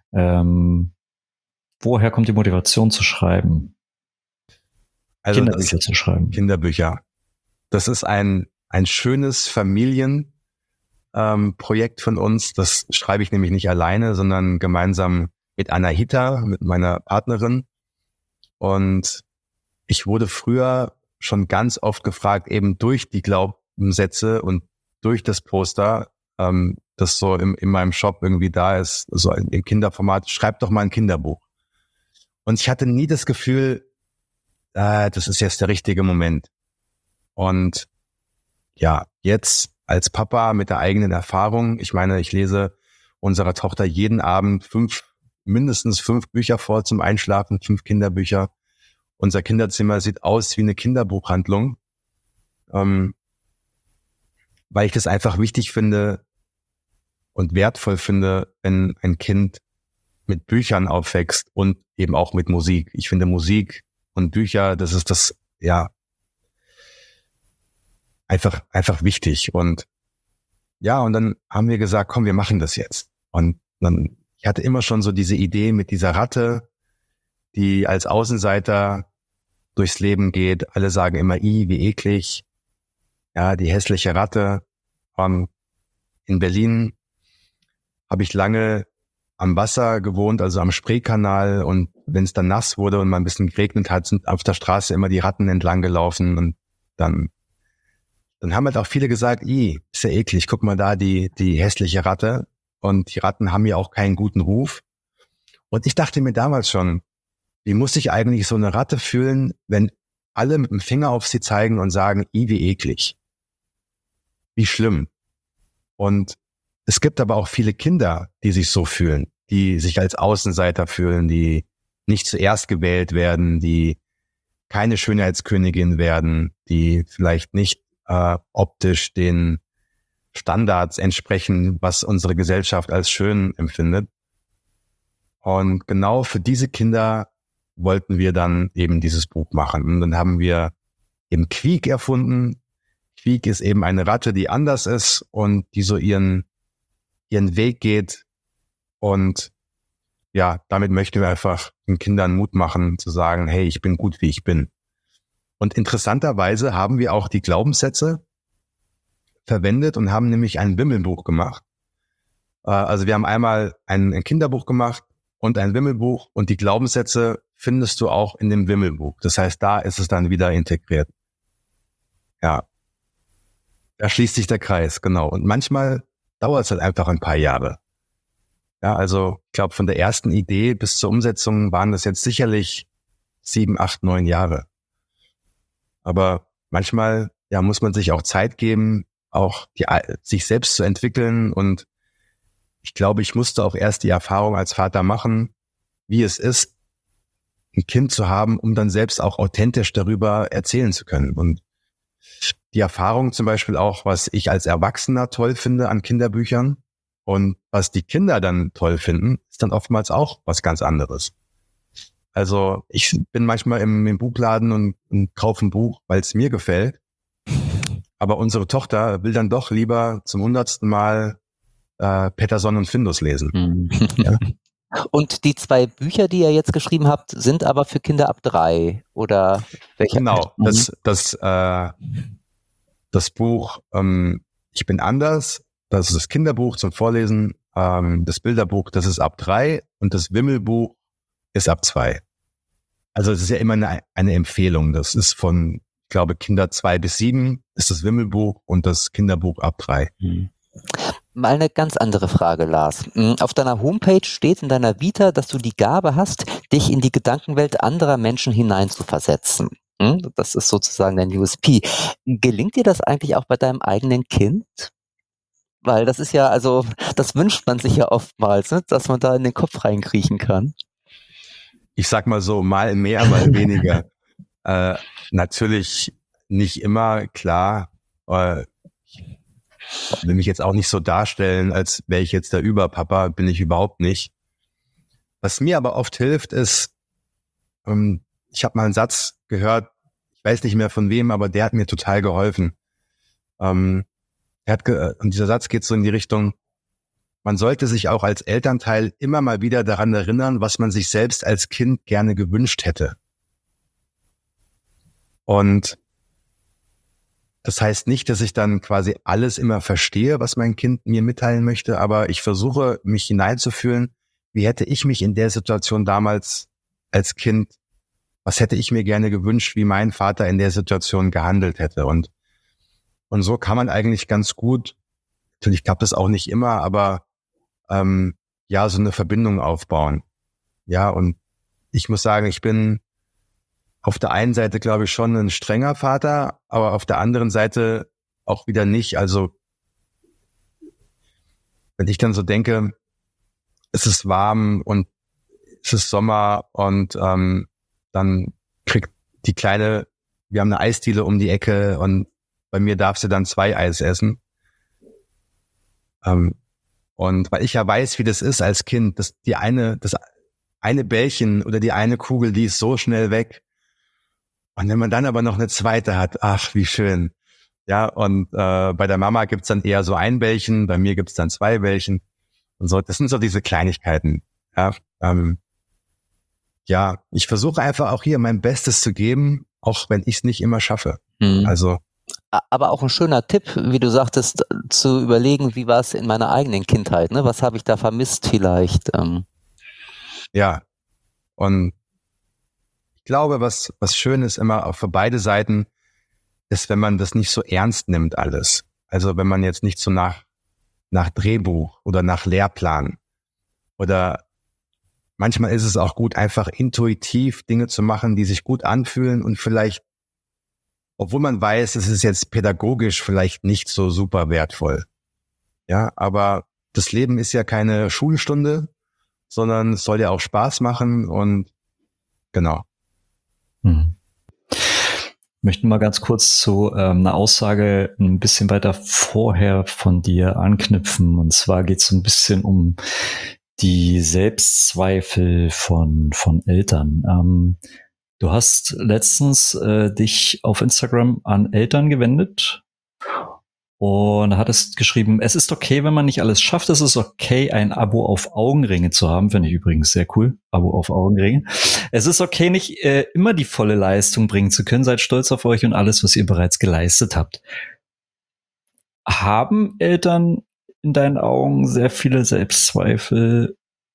Woher kommt die Motivation zu schreiben? Also Kinderbücher zu schreiben. Kinderbücher. Das ist ein schönes Projekt von uns. Das schreibe ich nämlich nicht alleine, sondern gemeinsam mit Anahita, mit meiner Partnerin. Und ich wurde früher schon ganz oft gefragt, eben durch die Glaubenssätze und durch das Poster, das so in meinem Shop irgendwie da ist, so im Kinderformat, schreib doch mal ein Kinderbuch. Und ich hatte nie das Gefühl, das ist jetzt der richtige Moment. Und ja, jetzt als Papa mit der eigenen Erfahrung, ich meine, ich lese unserer Tochter jeden Abend mindestens 5 Bücher vor zum Einschlafen, 5 Kinderbücher. Unser Kinderzimmer sieht aus wie eine Kinderbuchhandlung, weil ich das einfach wichtig finde und wertvoll finde, wenn ein Kind mit Büchern aufwächst und eben auch mit Musik. Ich finde Musik und Bücher, das ist das, ja, einfach wichtig. Und ja, und dann haben wir gesagt, komm, wir machen das jetzt. Und dann, ich hatte immer schon so diese Idee mit dieser Ratte, die als Außenseiter durchs Leben geht. Alle sagen immer, wie eklig. Ja, die hässliche Ratte. In Berlin habe ich lange am Wasser gewohnt, also am Spreekanal. Und wenn es dann nass wurde und mal ein bisschen geregnet hat, sind auf der Straße immer die Ratten entlang gelaufen. Und dann haben halt auch viele gesagt, ist ja eklig, guck mal da, die hässliche Ratte. Und die Ratten haben ja auch keinen guten Ruf. Und ich dachte mir damals schon, wie muss sich eigentlich so eine Ratte fühlen, wenn alle mit dem Finger auf sie zeigen und sagen, wie eklig. Wie schlimm. Und es gibt aber auch viele Kinder, die sich so fühlen, die sich als Außenseiter fühlen, die nicht zuerst gewählt werden, die keine Schönheitskönigin werden, die vielleicht nicht optisch den Standards entsprechen, was unsere Gesellschaft als schön empfindet. Und genau für diese Kinder wollten wir dann eben dieses Buch machen. Und dann haben wir eben Quiek erfunden. Quiek ist eben eine Ratte, die anders ist und die so ihren Weg geht. Und ja, damit möchten wir einfach den Kindern Mut machen, zu sagen, hey, ich bin gut, wie ich bin. Und interessanterweise haben wir auch die Glaubenssätze verwendet und haben nämlich ein Wimmelbuch gemacht. Also wir haben einmal ein Kinderbuch gemacht und ein Wimmelbuch und die Glaubenssätze findest du auch in dem Wimmelbuch. Das heißt, da ist es dann wieder integriert. Ja, da schließt sich der Kreis, genau. Und manchmal dauert es halt einfach ein paar Jahre. Ja, also ich glaube, von der ersten Idee bis zur Umsetzung waren das jetzt sicherlich 7, 8, 9 Jahre. Aber manchmal muss man sich auch Zeit geben, auch sich selbst zu entwickeln. Und ich glaube, ich musste auch erst die Erfahrung als Vater machen, wie es ist, ein Kind zu haben, um dann selbst auch authentisch darüber erzählen zu können. Und die Erfahrung zum Beispiel auch, was ich als Erwachsener toll finde an Kinderbüchern und was die Kinder dann toll finden, ist dann oftmals auch was ganz anderes. Also ich bin manchmal im Buchladen und kaufe ein Buch, weil es mir gefällt. Aber unsere Tochter will dann doch lieber zum 100. Mal Petterson und Findus lesen. Ja. Und die 2 Bücher, die ihr jetzt geschrieben habt, sind aber für Kinder ab 3 oder welche? Genau, das Buch Ich bin anders, das ist das Kinderbuch zum Vorlesen, das Bilderbuch, das ist ab 3 und das Wimmelbuch ist ab 2. Also es ist ja immer eine Empfehlung. Das ist von, ich glaube, Kinder 2 bis 7 ist das Wimmelbuch und das Kinderbuch ab 3. Mal eine ganz andere Frage, Lars. Auf deiner Homepage steht in deiner Vita, dass du die Gabe hast, dich in die Gedankenwelt anderer Menschen hineinzuversetzen. Das ist sozusagen dein USP. Gelingt dir das eigentlich auch bei deinem eigenen Kind? Weil das ist ja, also das wünscht man sich ja oftmals, ne? Dass man da in den Kopf reinkriechen kann. Ich sag mal so, mal mehr, mal weniger. Natürlich nicht immer, klar. Ich will mich jetzt auch nicht so darstellen, als wäre ich jetzt der Überpapa, bin ich überhaupt nicht. Was mir aber oft hilft, ist, ich habe mal einen Satz gehört, ich weiß nicht mehr von wem, aber der hat mir total geholfen. Und dieser Satz geht so in die Richtung, man sollte sich auch als Elternteil immer mal wieder daran erinnern, was man sich selbst als Kind gerne gewünscht hätte. Und Das heißt nicht, dass ich dann quasi alles immer verstehe, was mein Kind mir mitteilen möchte, aber ich versuche, mich hineinzufühlen, wie hätte ich mich in der Situation damals als Kind, was hätte ich mir gerne gewünscht, wie mein Vater in der Situation gehandelt hätte. Und so kann man eigentlich ganz gut, natürlich klappt das auch nicht immer, aber ja, so eine Verbindung aufbauen. Ja, und ich muss sagen, ich bin auf der einen Seite, glaube ich, schon ein strenger Vater, aber auf der anderen Seite auch wieder nicht. Also wenn ich dann so denke, es ist warm und es ist Sommer und dann kriegt die Kleine, wir haben eine Eisdiele um die Ecke und bei mir darf sie dann 2 Eis essen. Und weil ich ja weiß, wie das ist als Kind, das eine Bällchen oder die eine Kugel, die ist so schnell weg. Und wenn man dann aber noch eine zweite hat, ach, wie schön. Ja, und bei der Mama gibt's dann eher so ein Bällchen, bei mir gibt's dann 2 Bällchen. Und so, das sind so diese Kleinigkeiten. Ja, ja, ich versuche einfach auch hier mein Bestes zu geben, auch wenn ich es nicht immer schaffe. Also Aber auch ein schöner Tipp, wie du sagtest, zu überlegen, wie war es in meiner eigenen Kindheit, ne? Was habe ich da vermisst vielleicht? ja, und ich glaube, was schön ist immer auch für beide Seiten, ist, wenn man das nicht so ernst nimmt alles. Also wenn man jetzt nicht so nach Drehbuch oder nach Lehrplan oder manchmal ist es auch gut, einfach intuitiv Dinge zu machen, die sich gut anfühlen und vielleicht, obwohl man weiß, es ist jetzt pädagogisch vielleicht nicht so super wertvoll. Ja, aber das Leben ist ja keine Schulstunde, sondern es soll ja auch Spaß machen und genau. Ich möchte mal ganz kurz zu einer Aussage ein bisschen weiter vorher von dir anknüpfen. Und zwar geht es ein bisschen um die Selbstzweifel von Eltern. Du hast letztens dich auf Instagram an Eltern gewendet und hattest geschrieben, es ist okay, wenn man nicht alles schafft. Es ist okay, ein Abo auf Augenringe zu haben. Finde ich übrigens sehr cool. Abo auf Augenringe. Es ist okay, nicht immer die volle Leistung bringen zu können. Seid stolz auf euch und alles, was ihr bereits geleistet habt. Haben Eltern in deinen Augen sehr viele Selbstzweifel?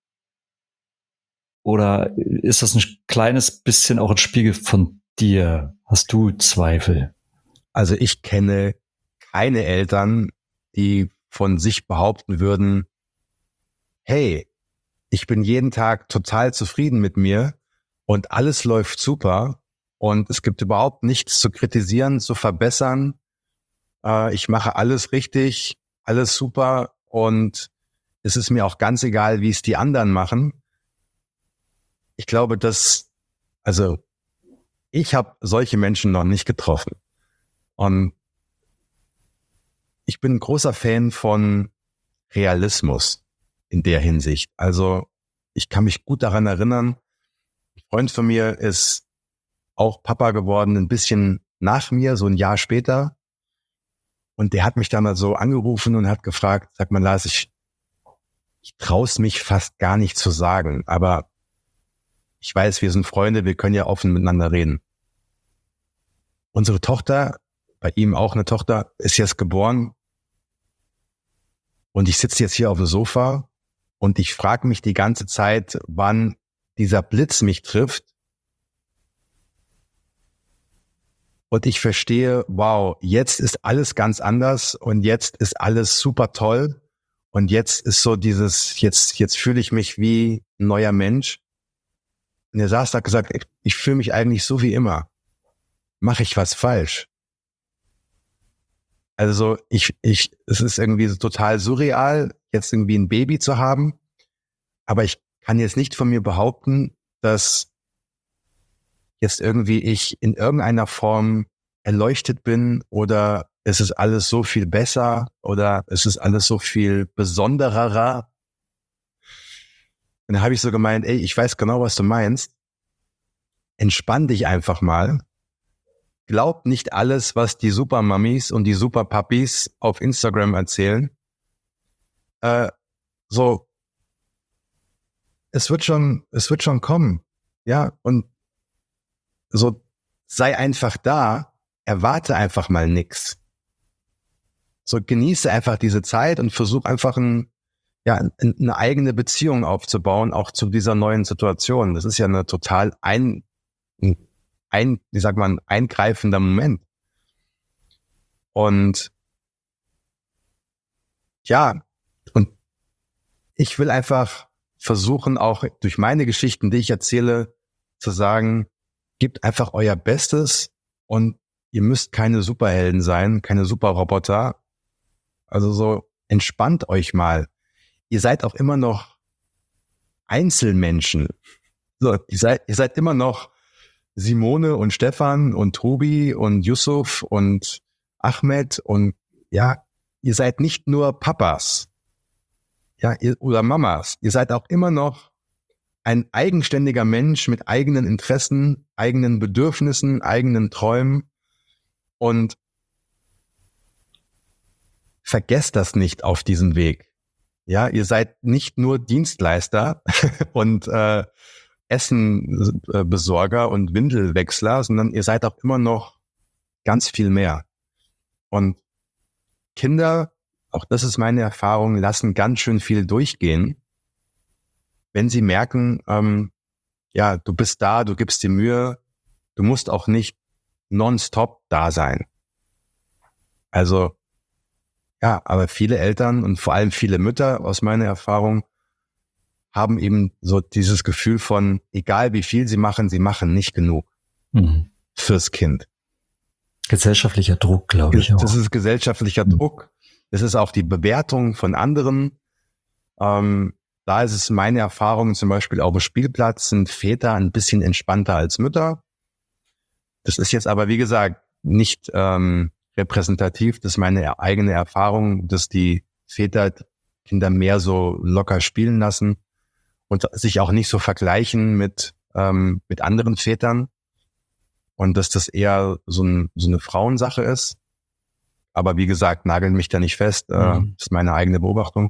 Oder ist das ein kleines bisschen auch ein Spiegel von dir? Hast du Zweifel? Also ich kenne keine Eltern, die von sich behaupten würden, hey, ich bin jeden Tag total zufrieden mit mir und alles läuft super und es gibt überhaupt nichts zu kritisieren, zu verbessern. Ich mache alles richtig, alles super und es ist mir auch ganz egal, wie es die anderen machen. Ich glaube, ich habe solche Menschen noch nicht getroffen. Und ich bin ein großer Fan von Realismus in der Hinsicht. Also ich kann mich gut daran erinnern, ein Freund von mir ist auch Papa geworden, ein bisschen nach mir, so ein Jahr später. Und der hat mich dann mal so angerufen und hat gefragt, sag mal Lars, ich trau's mich fast gar nicht zu sagen, aber ich weiß, wir sind Freunde, wir können ja offen miteinander reden. Unsere Tochter, bei ihm auch eine Tochter, ist jetzt geboren und ich sitze jetzt hier auf dem Sofa und ich frage mich die ganze Zeit, wann dieser Blitz mich trifft und ich verstehe, wow, jetzt ist alles ganz anders und jetzt ist alles super toll und jetzt ist so jetzt fühle ich mich wie ein neuer Mensch. Und er saß da und hat gesagt, ich fühle mich eigentlich so wie immer. Mache ich was falsch? Also es ist irgendwie so total surreal, jetzt irgendwie ein Baby zu haben. Aber ich kann jetzt nicht von mir behaupten, dass jetzt irgendwie ich in irgendeiner Form erleuchtet bin oder es ist alles so viel besser oder es ist alles so viel besonderer. Und dann habe ich so gemeint, ey, ich weiß genau, was du meinst. Entspann dich einfach mal. Glaub nicht alles, was die Supermammis und die Superpapis auf Instagram erzählen. Es wird schon kommen. Ja, und so sei einfach da erwarte einfach mal nix. So genieße einfach diese Zeit und versuch einfach eine eigene Beziehung aufzubauen, auch zu dieser neuen Situation. Das ist ja eine total eingreifender Moment. Und ja, und ich will einfach versuchen, auch durch meine Geschichten, die ich erzähle, zu sagen, gebt einfach euer Bestes und ihr müsst keine Superhelden sein, keine Superroboter. Also so entspannt euch mal. Ihr seid auch immer noch Einzelmenschen. So, ihr seid immer noch Simone und Stefan und Tobi und Yusuf und Ahmed und ja, ihr seid nicht nur Papas, ja, oder Mamas. Ihr seid auch immer noch ein eigenständiger Mensch mit eigenen Interessen, eigenen Bedürfnissen, eigenen Träumen und vergesst das nicht auf diesem Weg. Ja, ihr seid nicht nur Dienstleister und Essenbesorger und Windelwechsler, sondern ihr seid auch immer noch ganz viel mehr. Und Kinder, auch das ist meine Erfahrung, lassen ganz schön viel durchgehen, wenn sie merken, du bist da, du gibst dir Mühe, du musst auch nicht nonstop da sein. Also, ja, aber viele Eltern und vor allem viele Mütter aus meiner Erfahrung haben eben so dieses Gefühl von, egal wie viel sie machen nicht genug fürs Kind. Gesellschaftlicher Druck, glaube ich auch. Das ist gesellschaftlicher Druck. Das ist auch die Bewertung von anderen. Da ist es meine Erfahrung, zum Beispiel auf dem Spielplatz sind Väter ein bisschen entspannter als Mütter. Das ist jetzt aber, wie gesagt, nicht repräsentativ. Das ist meine eigene Erfahrung, dass die Väter Kinder mehr so locker spielen lassen und sich auch nicht so vergleichen mit anderen Vätern. Und dass das eher so eine Frauensache ist. Aber wie gesagt, nagelt mich da nicht fest. Das ist meine eigene Beobachtung.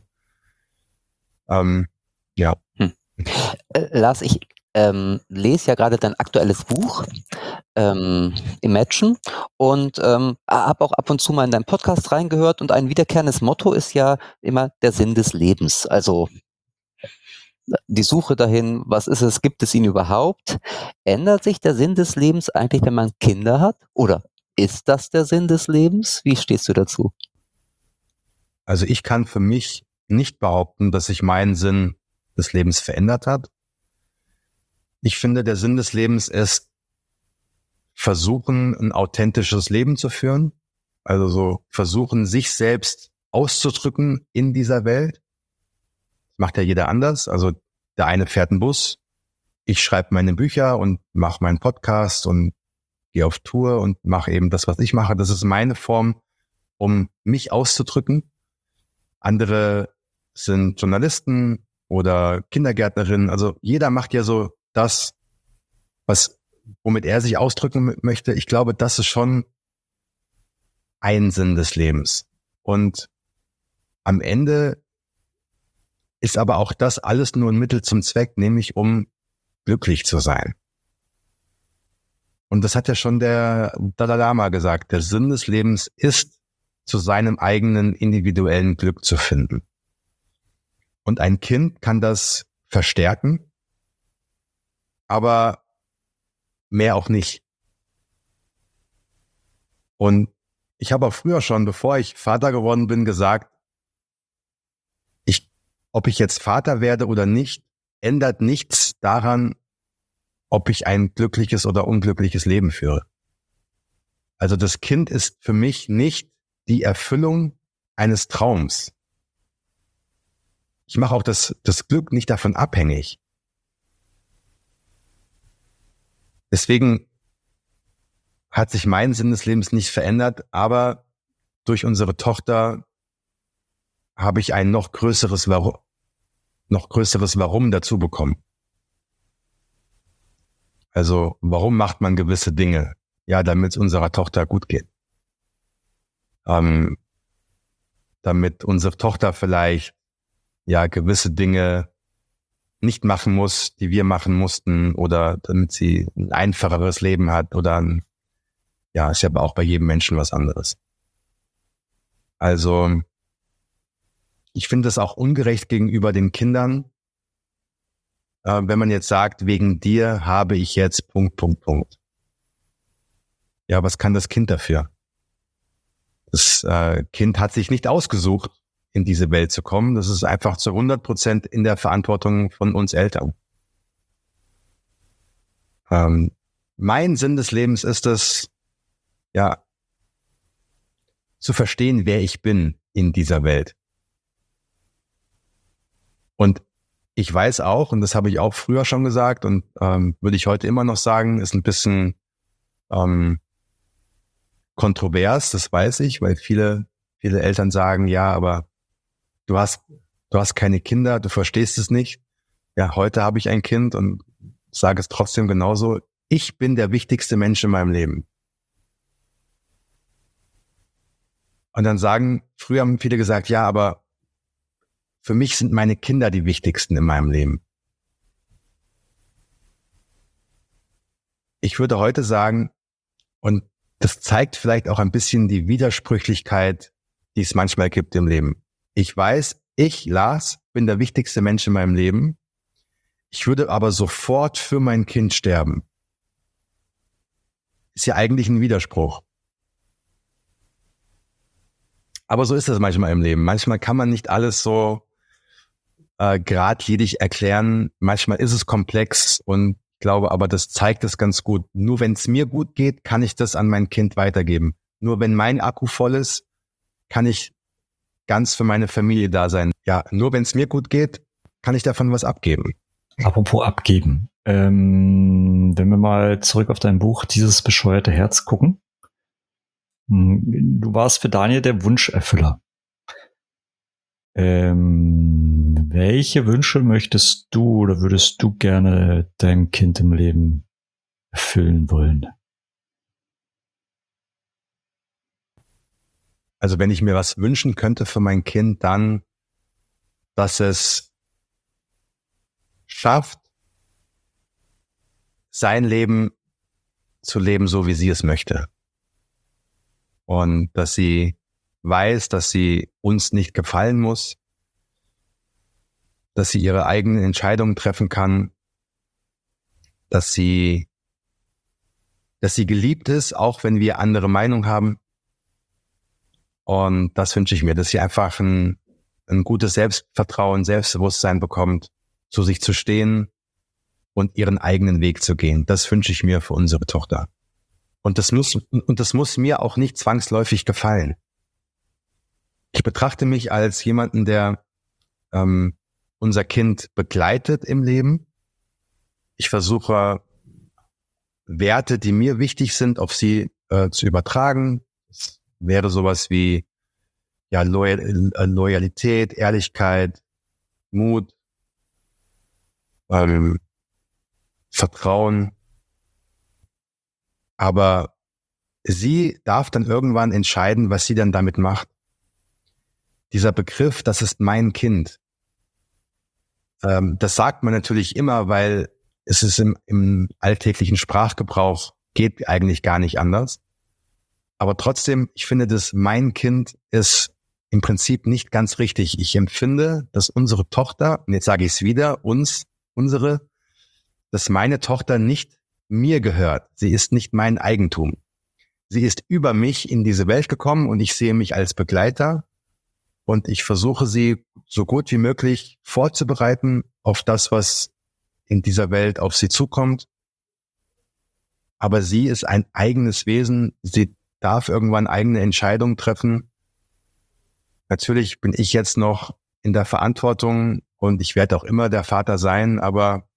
Lars, ich lese ja gerade dein aktuelles Buch, Imagine, und habe auch ab und zu mal in deinen Podcast reingehört, und ein wiederkehrendes Motto ist ja immer der Sinn des Lebens. Also die Suche dahin, was ist es, gibt es ihn überhaupt? Ändert sich der Sinn des Lebens eigentlich, wenn man Kinder hat? Oder ist das der Sinn des Lebens? Wie stehst du dazu? Also ich kann für mich nicht behaupten, dass sich mein Sinn des Lebens verändert hat. Ich finde, der Sinn des Lebens ist, versuchen, ein authentisches Leben zu führen. Also so versuchen, sich selbst auszudrücken in dieser Welt. Das macht ja jeder anders. Also der eine fährt einen Bus, ich schreibe meine Bücher und mache meinen Podcast und gehe auf Tour und mache eben das, was ich mache. Das ist meine Form, um mich auszudrücken. Andere sind Journalisten oder Kindergärtnerinnen. Also jeder macht ja so das, womit er sich ausdrücken möchte. Ich glaube, das ist schon ein Sinn des Lebens. Und am Ende ist aber auch das alles nur ein Mittel zum Zweck, nämlich um glücklich zu sein. Und das hat ja schon der Dalai Lama gesagt. Der Sinn des Lebens ist, zu seinem eigenen individuellen Glück zu finden. Und ein Kind kann das verstärken, aber mehr auch nicht. Und ich habe auch früher schon, bevor ich Vater geworden bin, gesagt, ob ich jetzt Vater werde oder nicht, ändert nichts daran, ob ich ein glückliches oder unglückliches Leben führe. Also das Kind ist für mich nicht die Erfüllung eines Traums. Ich mache auch das Glück nicht davon abhängig. Deswegen hat sich mein Sinn des Lebens nicht verändert, aber durch unsere Tochter habe ich ein noch größeres Warum dazu bekommen. Also, warum macht man gewisse Dinge? Ja, damit es unserer Tochter gut geht. Damit unsere Tochter vielleicht gewisse Dinge nicht machen muss, die wir machen mussten, oder damit sie ein einfacheres Leben hat oder ja, ist ja aber auch bei jedem Menschen was anderes. Also ich finde es auch ungerecht gegenüber den Kindern, wenn man jetzt sagt, wegen dir habe ich jetzt ... Ja, was kann das Kind dafür? Das Kind hat sich nicht ausgesucht, in diese Welt zu kommen. Das ist einfach zu 100% in der Verantwortung von uns Eltern. Mein Sinn des Lebens ist es, ja, zu verstehen, wer ich bin in dieser Welt. Und ich weiß auch, und das habe ich auch früher schon gesagt und würde ich heute immer noch sagen, ist ein bisschen kontrovers, das weiß ich, weil viele Eltern sagen, ja, aber du hast keine Kinder, du verstehst es nicht. Ja, heute habe ich ein Kind und sage es trotzdem genauso. Ich bin der wichtigste Mensch in meinem Leben. Und dann früher haben viele gesagt, ja, aber für mich sind meine Kinder die wichtigsten in meinem Leben. Ich würde heute sagen, und das zeigt vielleicht auch ein bisschen die Widersprüchlichkeit, die es manchmal gibt im Leben. Ich weiß, ich, Lars, bin der wichtigste Mensch in meinem Leben. Ich würde aber sofort für mein Kind sterben. Ist ja eigentlich ein Widerspruch. Aber so ist das manchmal im Leben. Manchmal kann man nicht alles so geradlinig erklären. Manchmal ist es komplex und ich glaube, aber das zeigt es ganz gut. Nur wenn es mir gut geht, kann ich das an mein Kind weitergeben. Nur wenn mein Akku voll ist, kann ich ganz für meine Familie da sein. Ja, nur wenn es mir gut geht, kann ich davon was abgeben. Apropos abgeben. Wenn wir mal zurück auf dein Buch Dieses bescheuerte Herz gucken. Du warst für Daniel der Wunscherfüller. Welche Wünsche möchtest du oder würdest du gerne deinem Kind im Leben erfüllen wollen? Also wenn ich mir was wünschen könnte für mein Kind, dann, dass es schafft, sein Leben zu leben, so wie sie es möchte. Und dass sie weiß, dass sie uns nicht gefallen muss, dass sie ihre eigenen Entscheidungen treffen kann, dass sie geliebt ist, auch wenn wir andere Meinung haben. Und das wünsche ich mir, dass sie einfach ein gutes Selbstvertrauen, Selbstbewusstsein bekommt, zu sich zu stehen und ihren eigenen Weg zu gehen. Das wünsche ich mir für unsere Tochter. Und das muss mir auch nicht zwangsläufig gefallen. Ich betrachte mich als jemanden, der unser Kind begleitet im Leben. Ich versuche, Werte, die mir wichtig sind, auf sie zu übertragen. Das wäre sowas wie ja, Loyalität, Ehrlichkeit, Mut, Vertrauen. Aber sie darf dann irgendwann entscheiden, was sie dann damit macht. Dieser Begriff, das ist mein Kind. Das sagt man natürlich immer, weil es ist im alltäglichen Sprachgebrauch geht eigentlich gar nicht anders. Aber trotzdem, ich finde, das mein Kind ist im Prinzip nicht ganz richtig. Ich empfinde, dass unsere Tochter, und jetzt sage ich es wieder, dass meine Tochter nicht mir gehört. Sie ist nicht mein Eigentum. Sie ist über mich in diese Welt gekommen und ich sehe mich als Begleiter und ich versuche sie so gut wie möglich vorzubereiten auf das, was in dieser Welt auf sie zukommt. Aber sie ist ein eigenes Wesen. Sie darf irgendwann eigene Entscheidungen treffen. Natürlich bin ich jetzt noch in der Verantwortung und ich werde auch immer der Vater sein, aber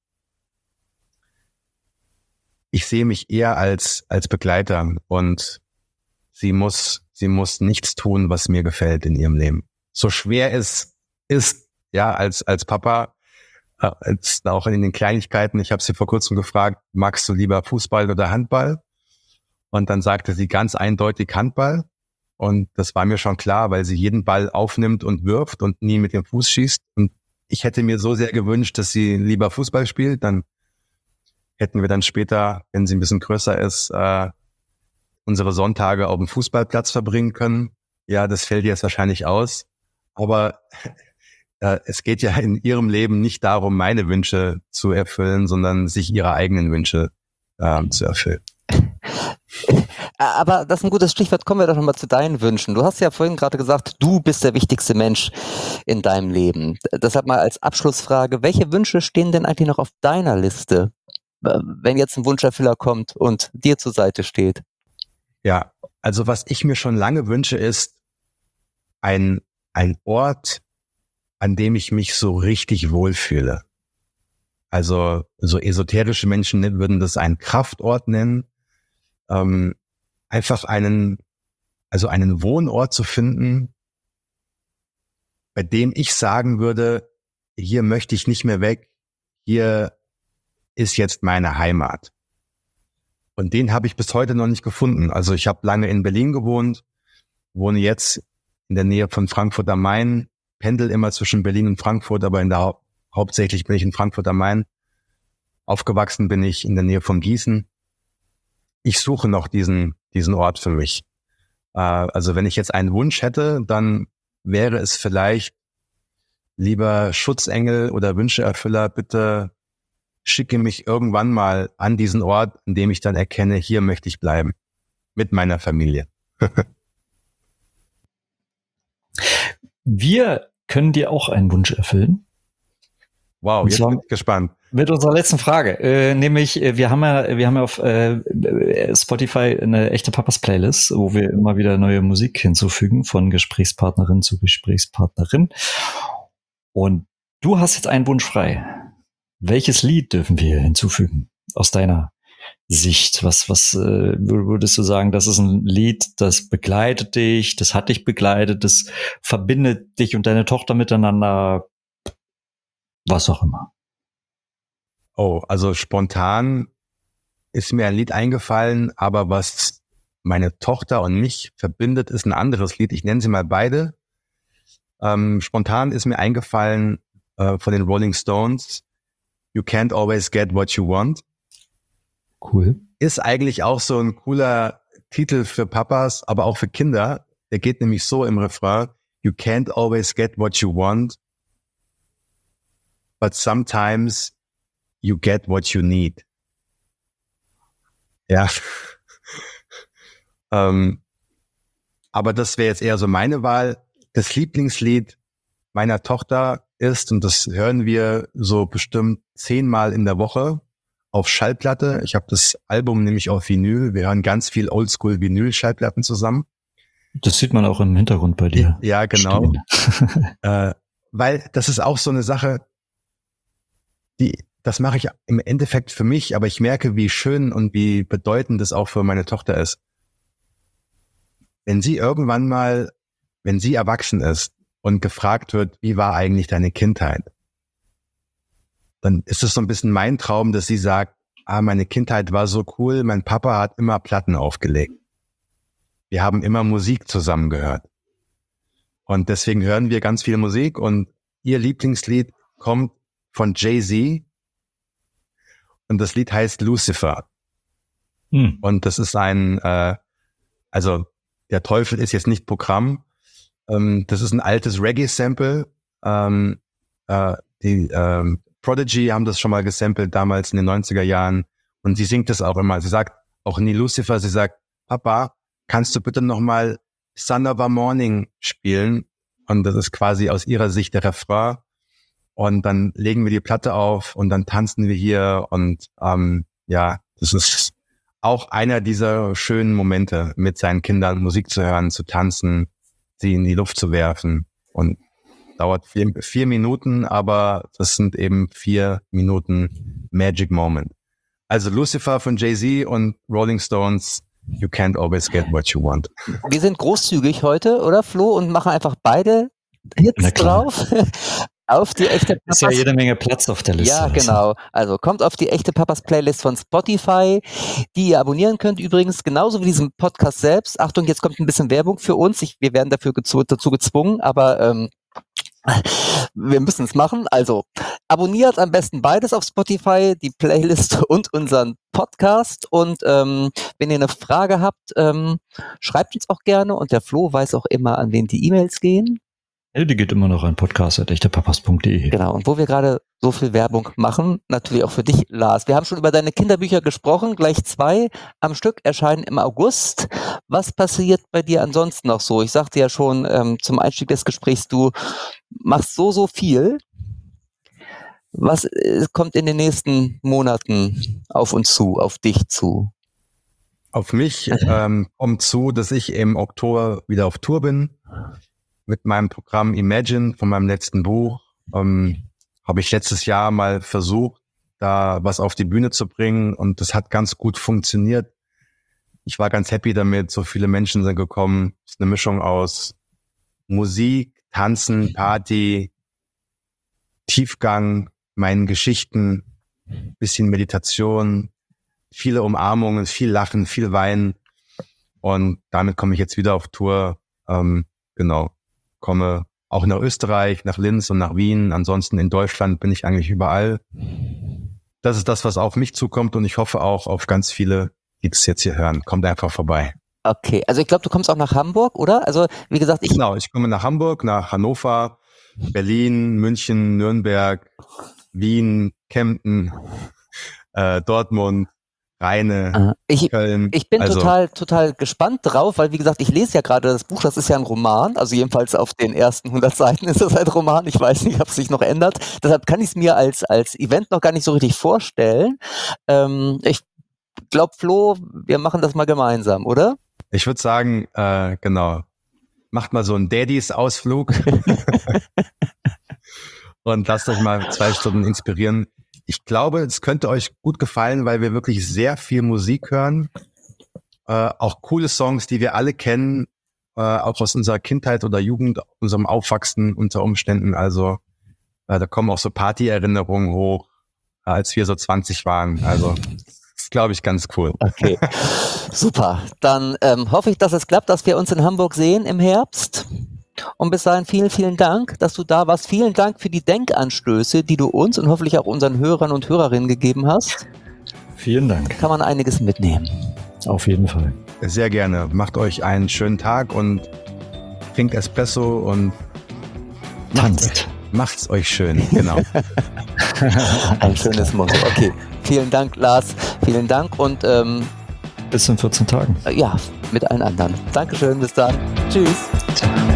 ich sehe mich eher als Begleiter und sie muss nichts tun, was mir gefällt in ihrem Leben. So schwer es ist, ja, als Papa, jetzt auch in den Kleinigkeiten. Ich habe sie vor kurzem gefragt, magst du lieber Fußball oder Handball? Und dann sagte sie ganz eindeutig Handball. Und das war mir schon klar, weil sie jeden Ball aufnimmt und wirft und nie mit dem Fuß schießt. Und ich hätte mir so sehr gewünscht, dass sie lieber Fußball spielt. Dann hätten wir dann später, wenn sie ein bisschen größer ist, unsere Sonntage auf dem Fußballplatz verbringen können. Ja, das fällt jetzt wahrscheinlich aus. Aber es geht ja in ihrem Leben nicht darum, meine Wünsche zu erfüllen, sondern sich ihre eigenen Wünsche zu erfüllen. Aber das ist ein gutes Stichwort. Kommen wir doch nochmal zu deinen Wünschen. Du hast ja vorhin gerade gesagt, du bist der wichtigste Mensch in deinem Leben. Deshalb mal als Abschlussfrage, welche Wünsche stehen denn eigentlich noch auf deiner Liste, wenn jetzt ein Wunscherfüller kommt und dir zur Seite steht? Ja, also was ich mir schon lange wünsche, ist ein Ort, an dem ich mich so richtig wohlfühle. Also so esoterische Menschen würden das einen Kraftort nennen. Einfach einen Wohnort zu finden, bei dem ich sagen würde, hier möchte ich nicht mehr weg, hier ist jetzt meine Heimat. Und den habe ich bis heute noch nicht gefunden. Also ich habe lange in Berlin gewohnt, wohne jetzt in der Nähe von Frankfurt am Main, pendel immer zwischen Berlin und Frankfurt, aber hauptsächlich bin ich in Frankfurt am Main. Aufgewachsen bin ich in der Nähe von Gießen. Ich suche noch diesen Ort für mich. Also wenn ich jetzt einen Wunsch hätte, dann wäre es vielleicht, lieber Schutzengel oder Wünscheerfüller, bitte schicke mich irgendwann mal an diesen Ort, an dem ich dann erkenne, hier möchte ich bleiben. Mit meiner Familie. Wir können dir auch einen Wunsch erfüllen. Wow, jetzt bin ich gespannt. Mit unserer letzten Frage, nämlich wir haben ja auf Spotify eine echte Papas Playlist, wo wir immer wieder neue Musik hinzufügen von Gesprächspartnerin zu Gesprächspartnerin. Und du hast jetzt einen Wunsch frei. Welches Lied dürfen wir hinzufügen aus deiner Sicht? Was würdest du sagen, das ist ein Lied, das begleitet dich, das hat dich begleitet, das verbindet dich und deine Tochter miteinander, was auch immer? Oh, also spontan ist mir ein Lied eingefallen, aber was meine Tochter und mich verbindet, ist ein anderes Lied. Ich nenne sie mal beide. Spontan ist mir eingefallen von den Rolling Stones, You Can't Always Get What You Want. Cool. Ist eigentlich auch so ein cooler Titel für Papas, aber auch für Kinder. Der geht nämlich so im Refrain, You can't always get what you want, but sometimes you get what you need. Ja. Aber das wäre jetzt eher so meine Wahl. Das Lieblingslied meiner Tochter ist, und das hören wir so bestimmt 10-mal in der Woche auf Schallplatte. Ich habe das Album nämlich auf Vinyl. Wir hören ganz viel Oldschool-Vinyl-Schallplatten zusammen. Das sieht man auch im Hintergrund bei dir. Ja, genau. Weil das ist auch so eine Sache, das mache ich im Endeffekt für mich, aber ich merke, wie schön und wie bedeutend das auch für meine Tochter ist. Wenn sie irgendwann mal, wenn sie erwachsen ist und gefragt wird, wie war eigentlich deine Kindheit? Dann ist es so ein bisschen mein Traum, dass sie sagt, meine Kindheit war so cool, mein Papa hat immer Platten aufgelegt. Wir haben immer Musik zusammen gehört. Und deswegen hören wir ganz viel Musik und ihr Lieblingslied kommt von Jay-Z und das Lied heißt Lucifer. Und das ist also der Teufel ist jetzt nicht Programm, das ist ein altes Reggae-Sample, Prodigy haben das schon mal gesampelt damals in den 90er Jahren und sie singt das auch immer. Sie sagt auch nie Lucifer, sie sagt, Papa, kannst du bitte nochmal Son of a Morning spielen? Und das ist quasi aus ihrer Sicht der Refrain. Und dann legen wir die Platte auf und dann tanzen wir hier. Und das ist auch einer dieser schönen Momente, mit seinen Kindern Musik zu hören, zu tanzen, sie in die Luft zu werfen. Und dauert 4 Minuten, aber das sind eben 4 Minuten Magic Moment. Also Lucifer von Jay-Z und Rolling Stones, You can't always get what you want. Wir sind großzügig heute, oder Flo? Und machen einfach beide Hits drauf. Auf die echte Papas. Ist ja jede Menge Platz auf der Liste. Ja, genau. Also kommt auf die echte Papas Playlist von Spotify, die ihr abonnieren könnt. Übrigens genauso wie diesen Podcast selbst. Achtung, jetzt kommt ein bisschen Werbung für uns. Wir werden dafür dazu gezwungen, aber Wir müssen es machen. Also abonniert am besten beides auf Spotify, die Playlist und unseren Podcast. Und wenn ihr eine Frage habt, schreibt uns auch gerne. Und der Flo weiß auch immer, an wen die E-Mails gehen. Ja, die geht immer noch an podcast@echtepapas.de. Genau, und wo wir gerade so viel Werbung machen, natürlich auch für dich, Lars. Wir haben schon über deine Kinderbücher gesprochen, gleich 2 am Stück erscheinen im August. Was passiert bei dir ansonsten noch so? Ich sagte ja schon zum Einstieg des Gesprächs, du machst so viel. Was kommt in den nächsten Monaten auf uns zu, auf dich zu? Auf mich kommt zu, dass ich im Oktober wieder auf Tour bin. Mit meinem Programm Imagine von meinem letzten Buch habe ich letztes Jahr mal versucht, da was auf die Bühne zu bringen und das hat ganz gut funktioniert. Ich war ganz happy damit, so viele Menschen sind gekommen. Es ist eine Mischung aus Musik, Tanzen, Party, Tiefgang, meinen Geschichten, bisschen Meditation, viele Umarmungen, viel Lachen, viel Weinen und damit komme ich jetzt wieder auf Tour. Genau. Komme auch nach Österreich, nach Linz und nach Wien. Ansonsten in Deutschland bin ich eigentlich überall. Das ist das, was auf mich zukommt und ich hoffe auch auf ganz viele, die das jetzt hier hören. Kommt einfach vorbei. Okay, also ich glaube, du kommst auch nach Hamburg, oder? Also wie gesagt, Genau, ich komme nach Hamburg, nach Hannover, Berlin, München, Nürnberg, Wien, Kempten, Dortmund, Rheine, Köln. Ich bin total gespannt drauf, weil wie gesagt, ich lese ja gerade das Buch, das ist ja ein Roman, also jedenfalls auf den ersten 100 Seiten ist das ein Roman, ich weiß nicht, ob es sich noch ändert, deshalb kann ich es mir als Event noch gar nicht so richtig vorstellen. Ich glaube, Flo, wir machen das mal gemeinsam, oder? Ich würde sagen, genau, macht mal so einen Daddys-Ausflug und lasst euch mal 2 Stunden inspirieren. Ich glaube, es könnte euch gut gefallen, weil wir wirklich sehr viel Musik hören. Auch coole Songs, die wir alle kennen, auch aus unserer Kindheit oder Jugend, unserem Aufwachsen unter Umständen. Also da kommen auch so Partyerinnerungen hoch, als wir so 20 waren. Also das ist, glaube ich, ganz cool. Okay, super. Dann hoffe ich, dass es klappt, dass wir uns in Hamburg sehen im Herbst. Und bis dahin vielen Dank, dass du da warst. Vielen Dank für die Denkanstöße, die du uns und hoffentlich auch unseren Hörern und Hörerinnen gegeben hast. Vielen Dank. Kann man einiges mitnehmen. Auf jeden Fall. Sehr gerne. Macht euch einen schönen Tag und trinkt Espresso und Tanzt. Macht's euch schön. Genau. Ein schönes Motto. Okay. Vielen Dank, Lars. Vielen Dank und bis in 14 Tagen. Ja, mit allen anderen. Dankeschön, bis dann. Tschüss. Ciao.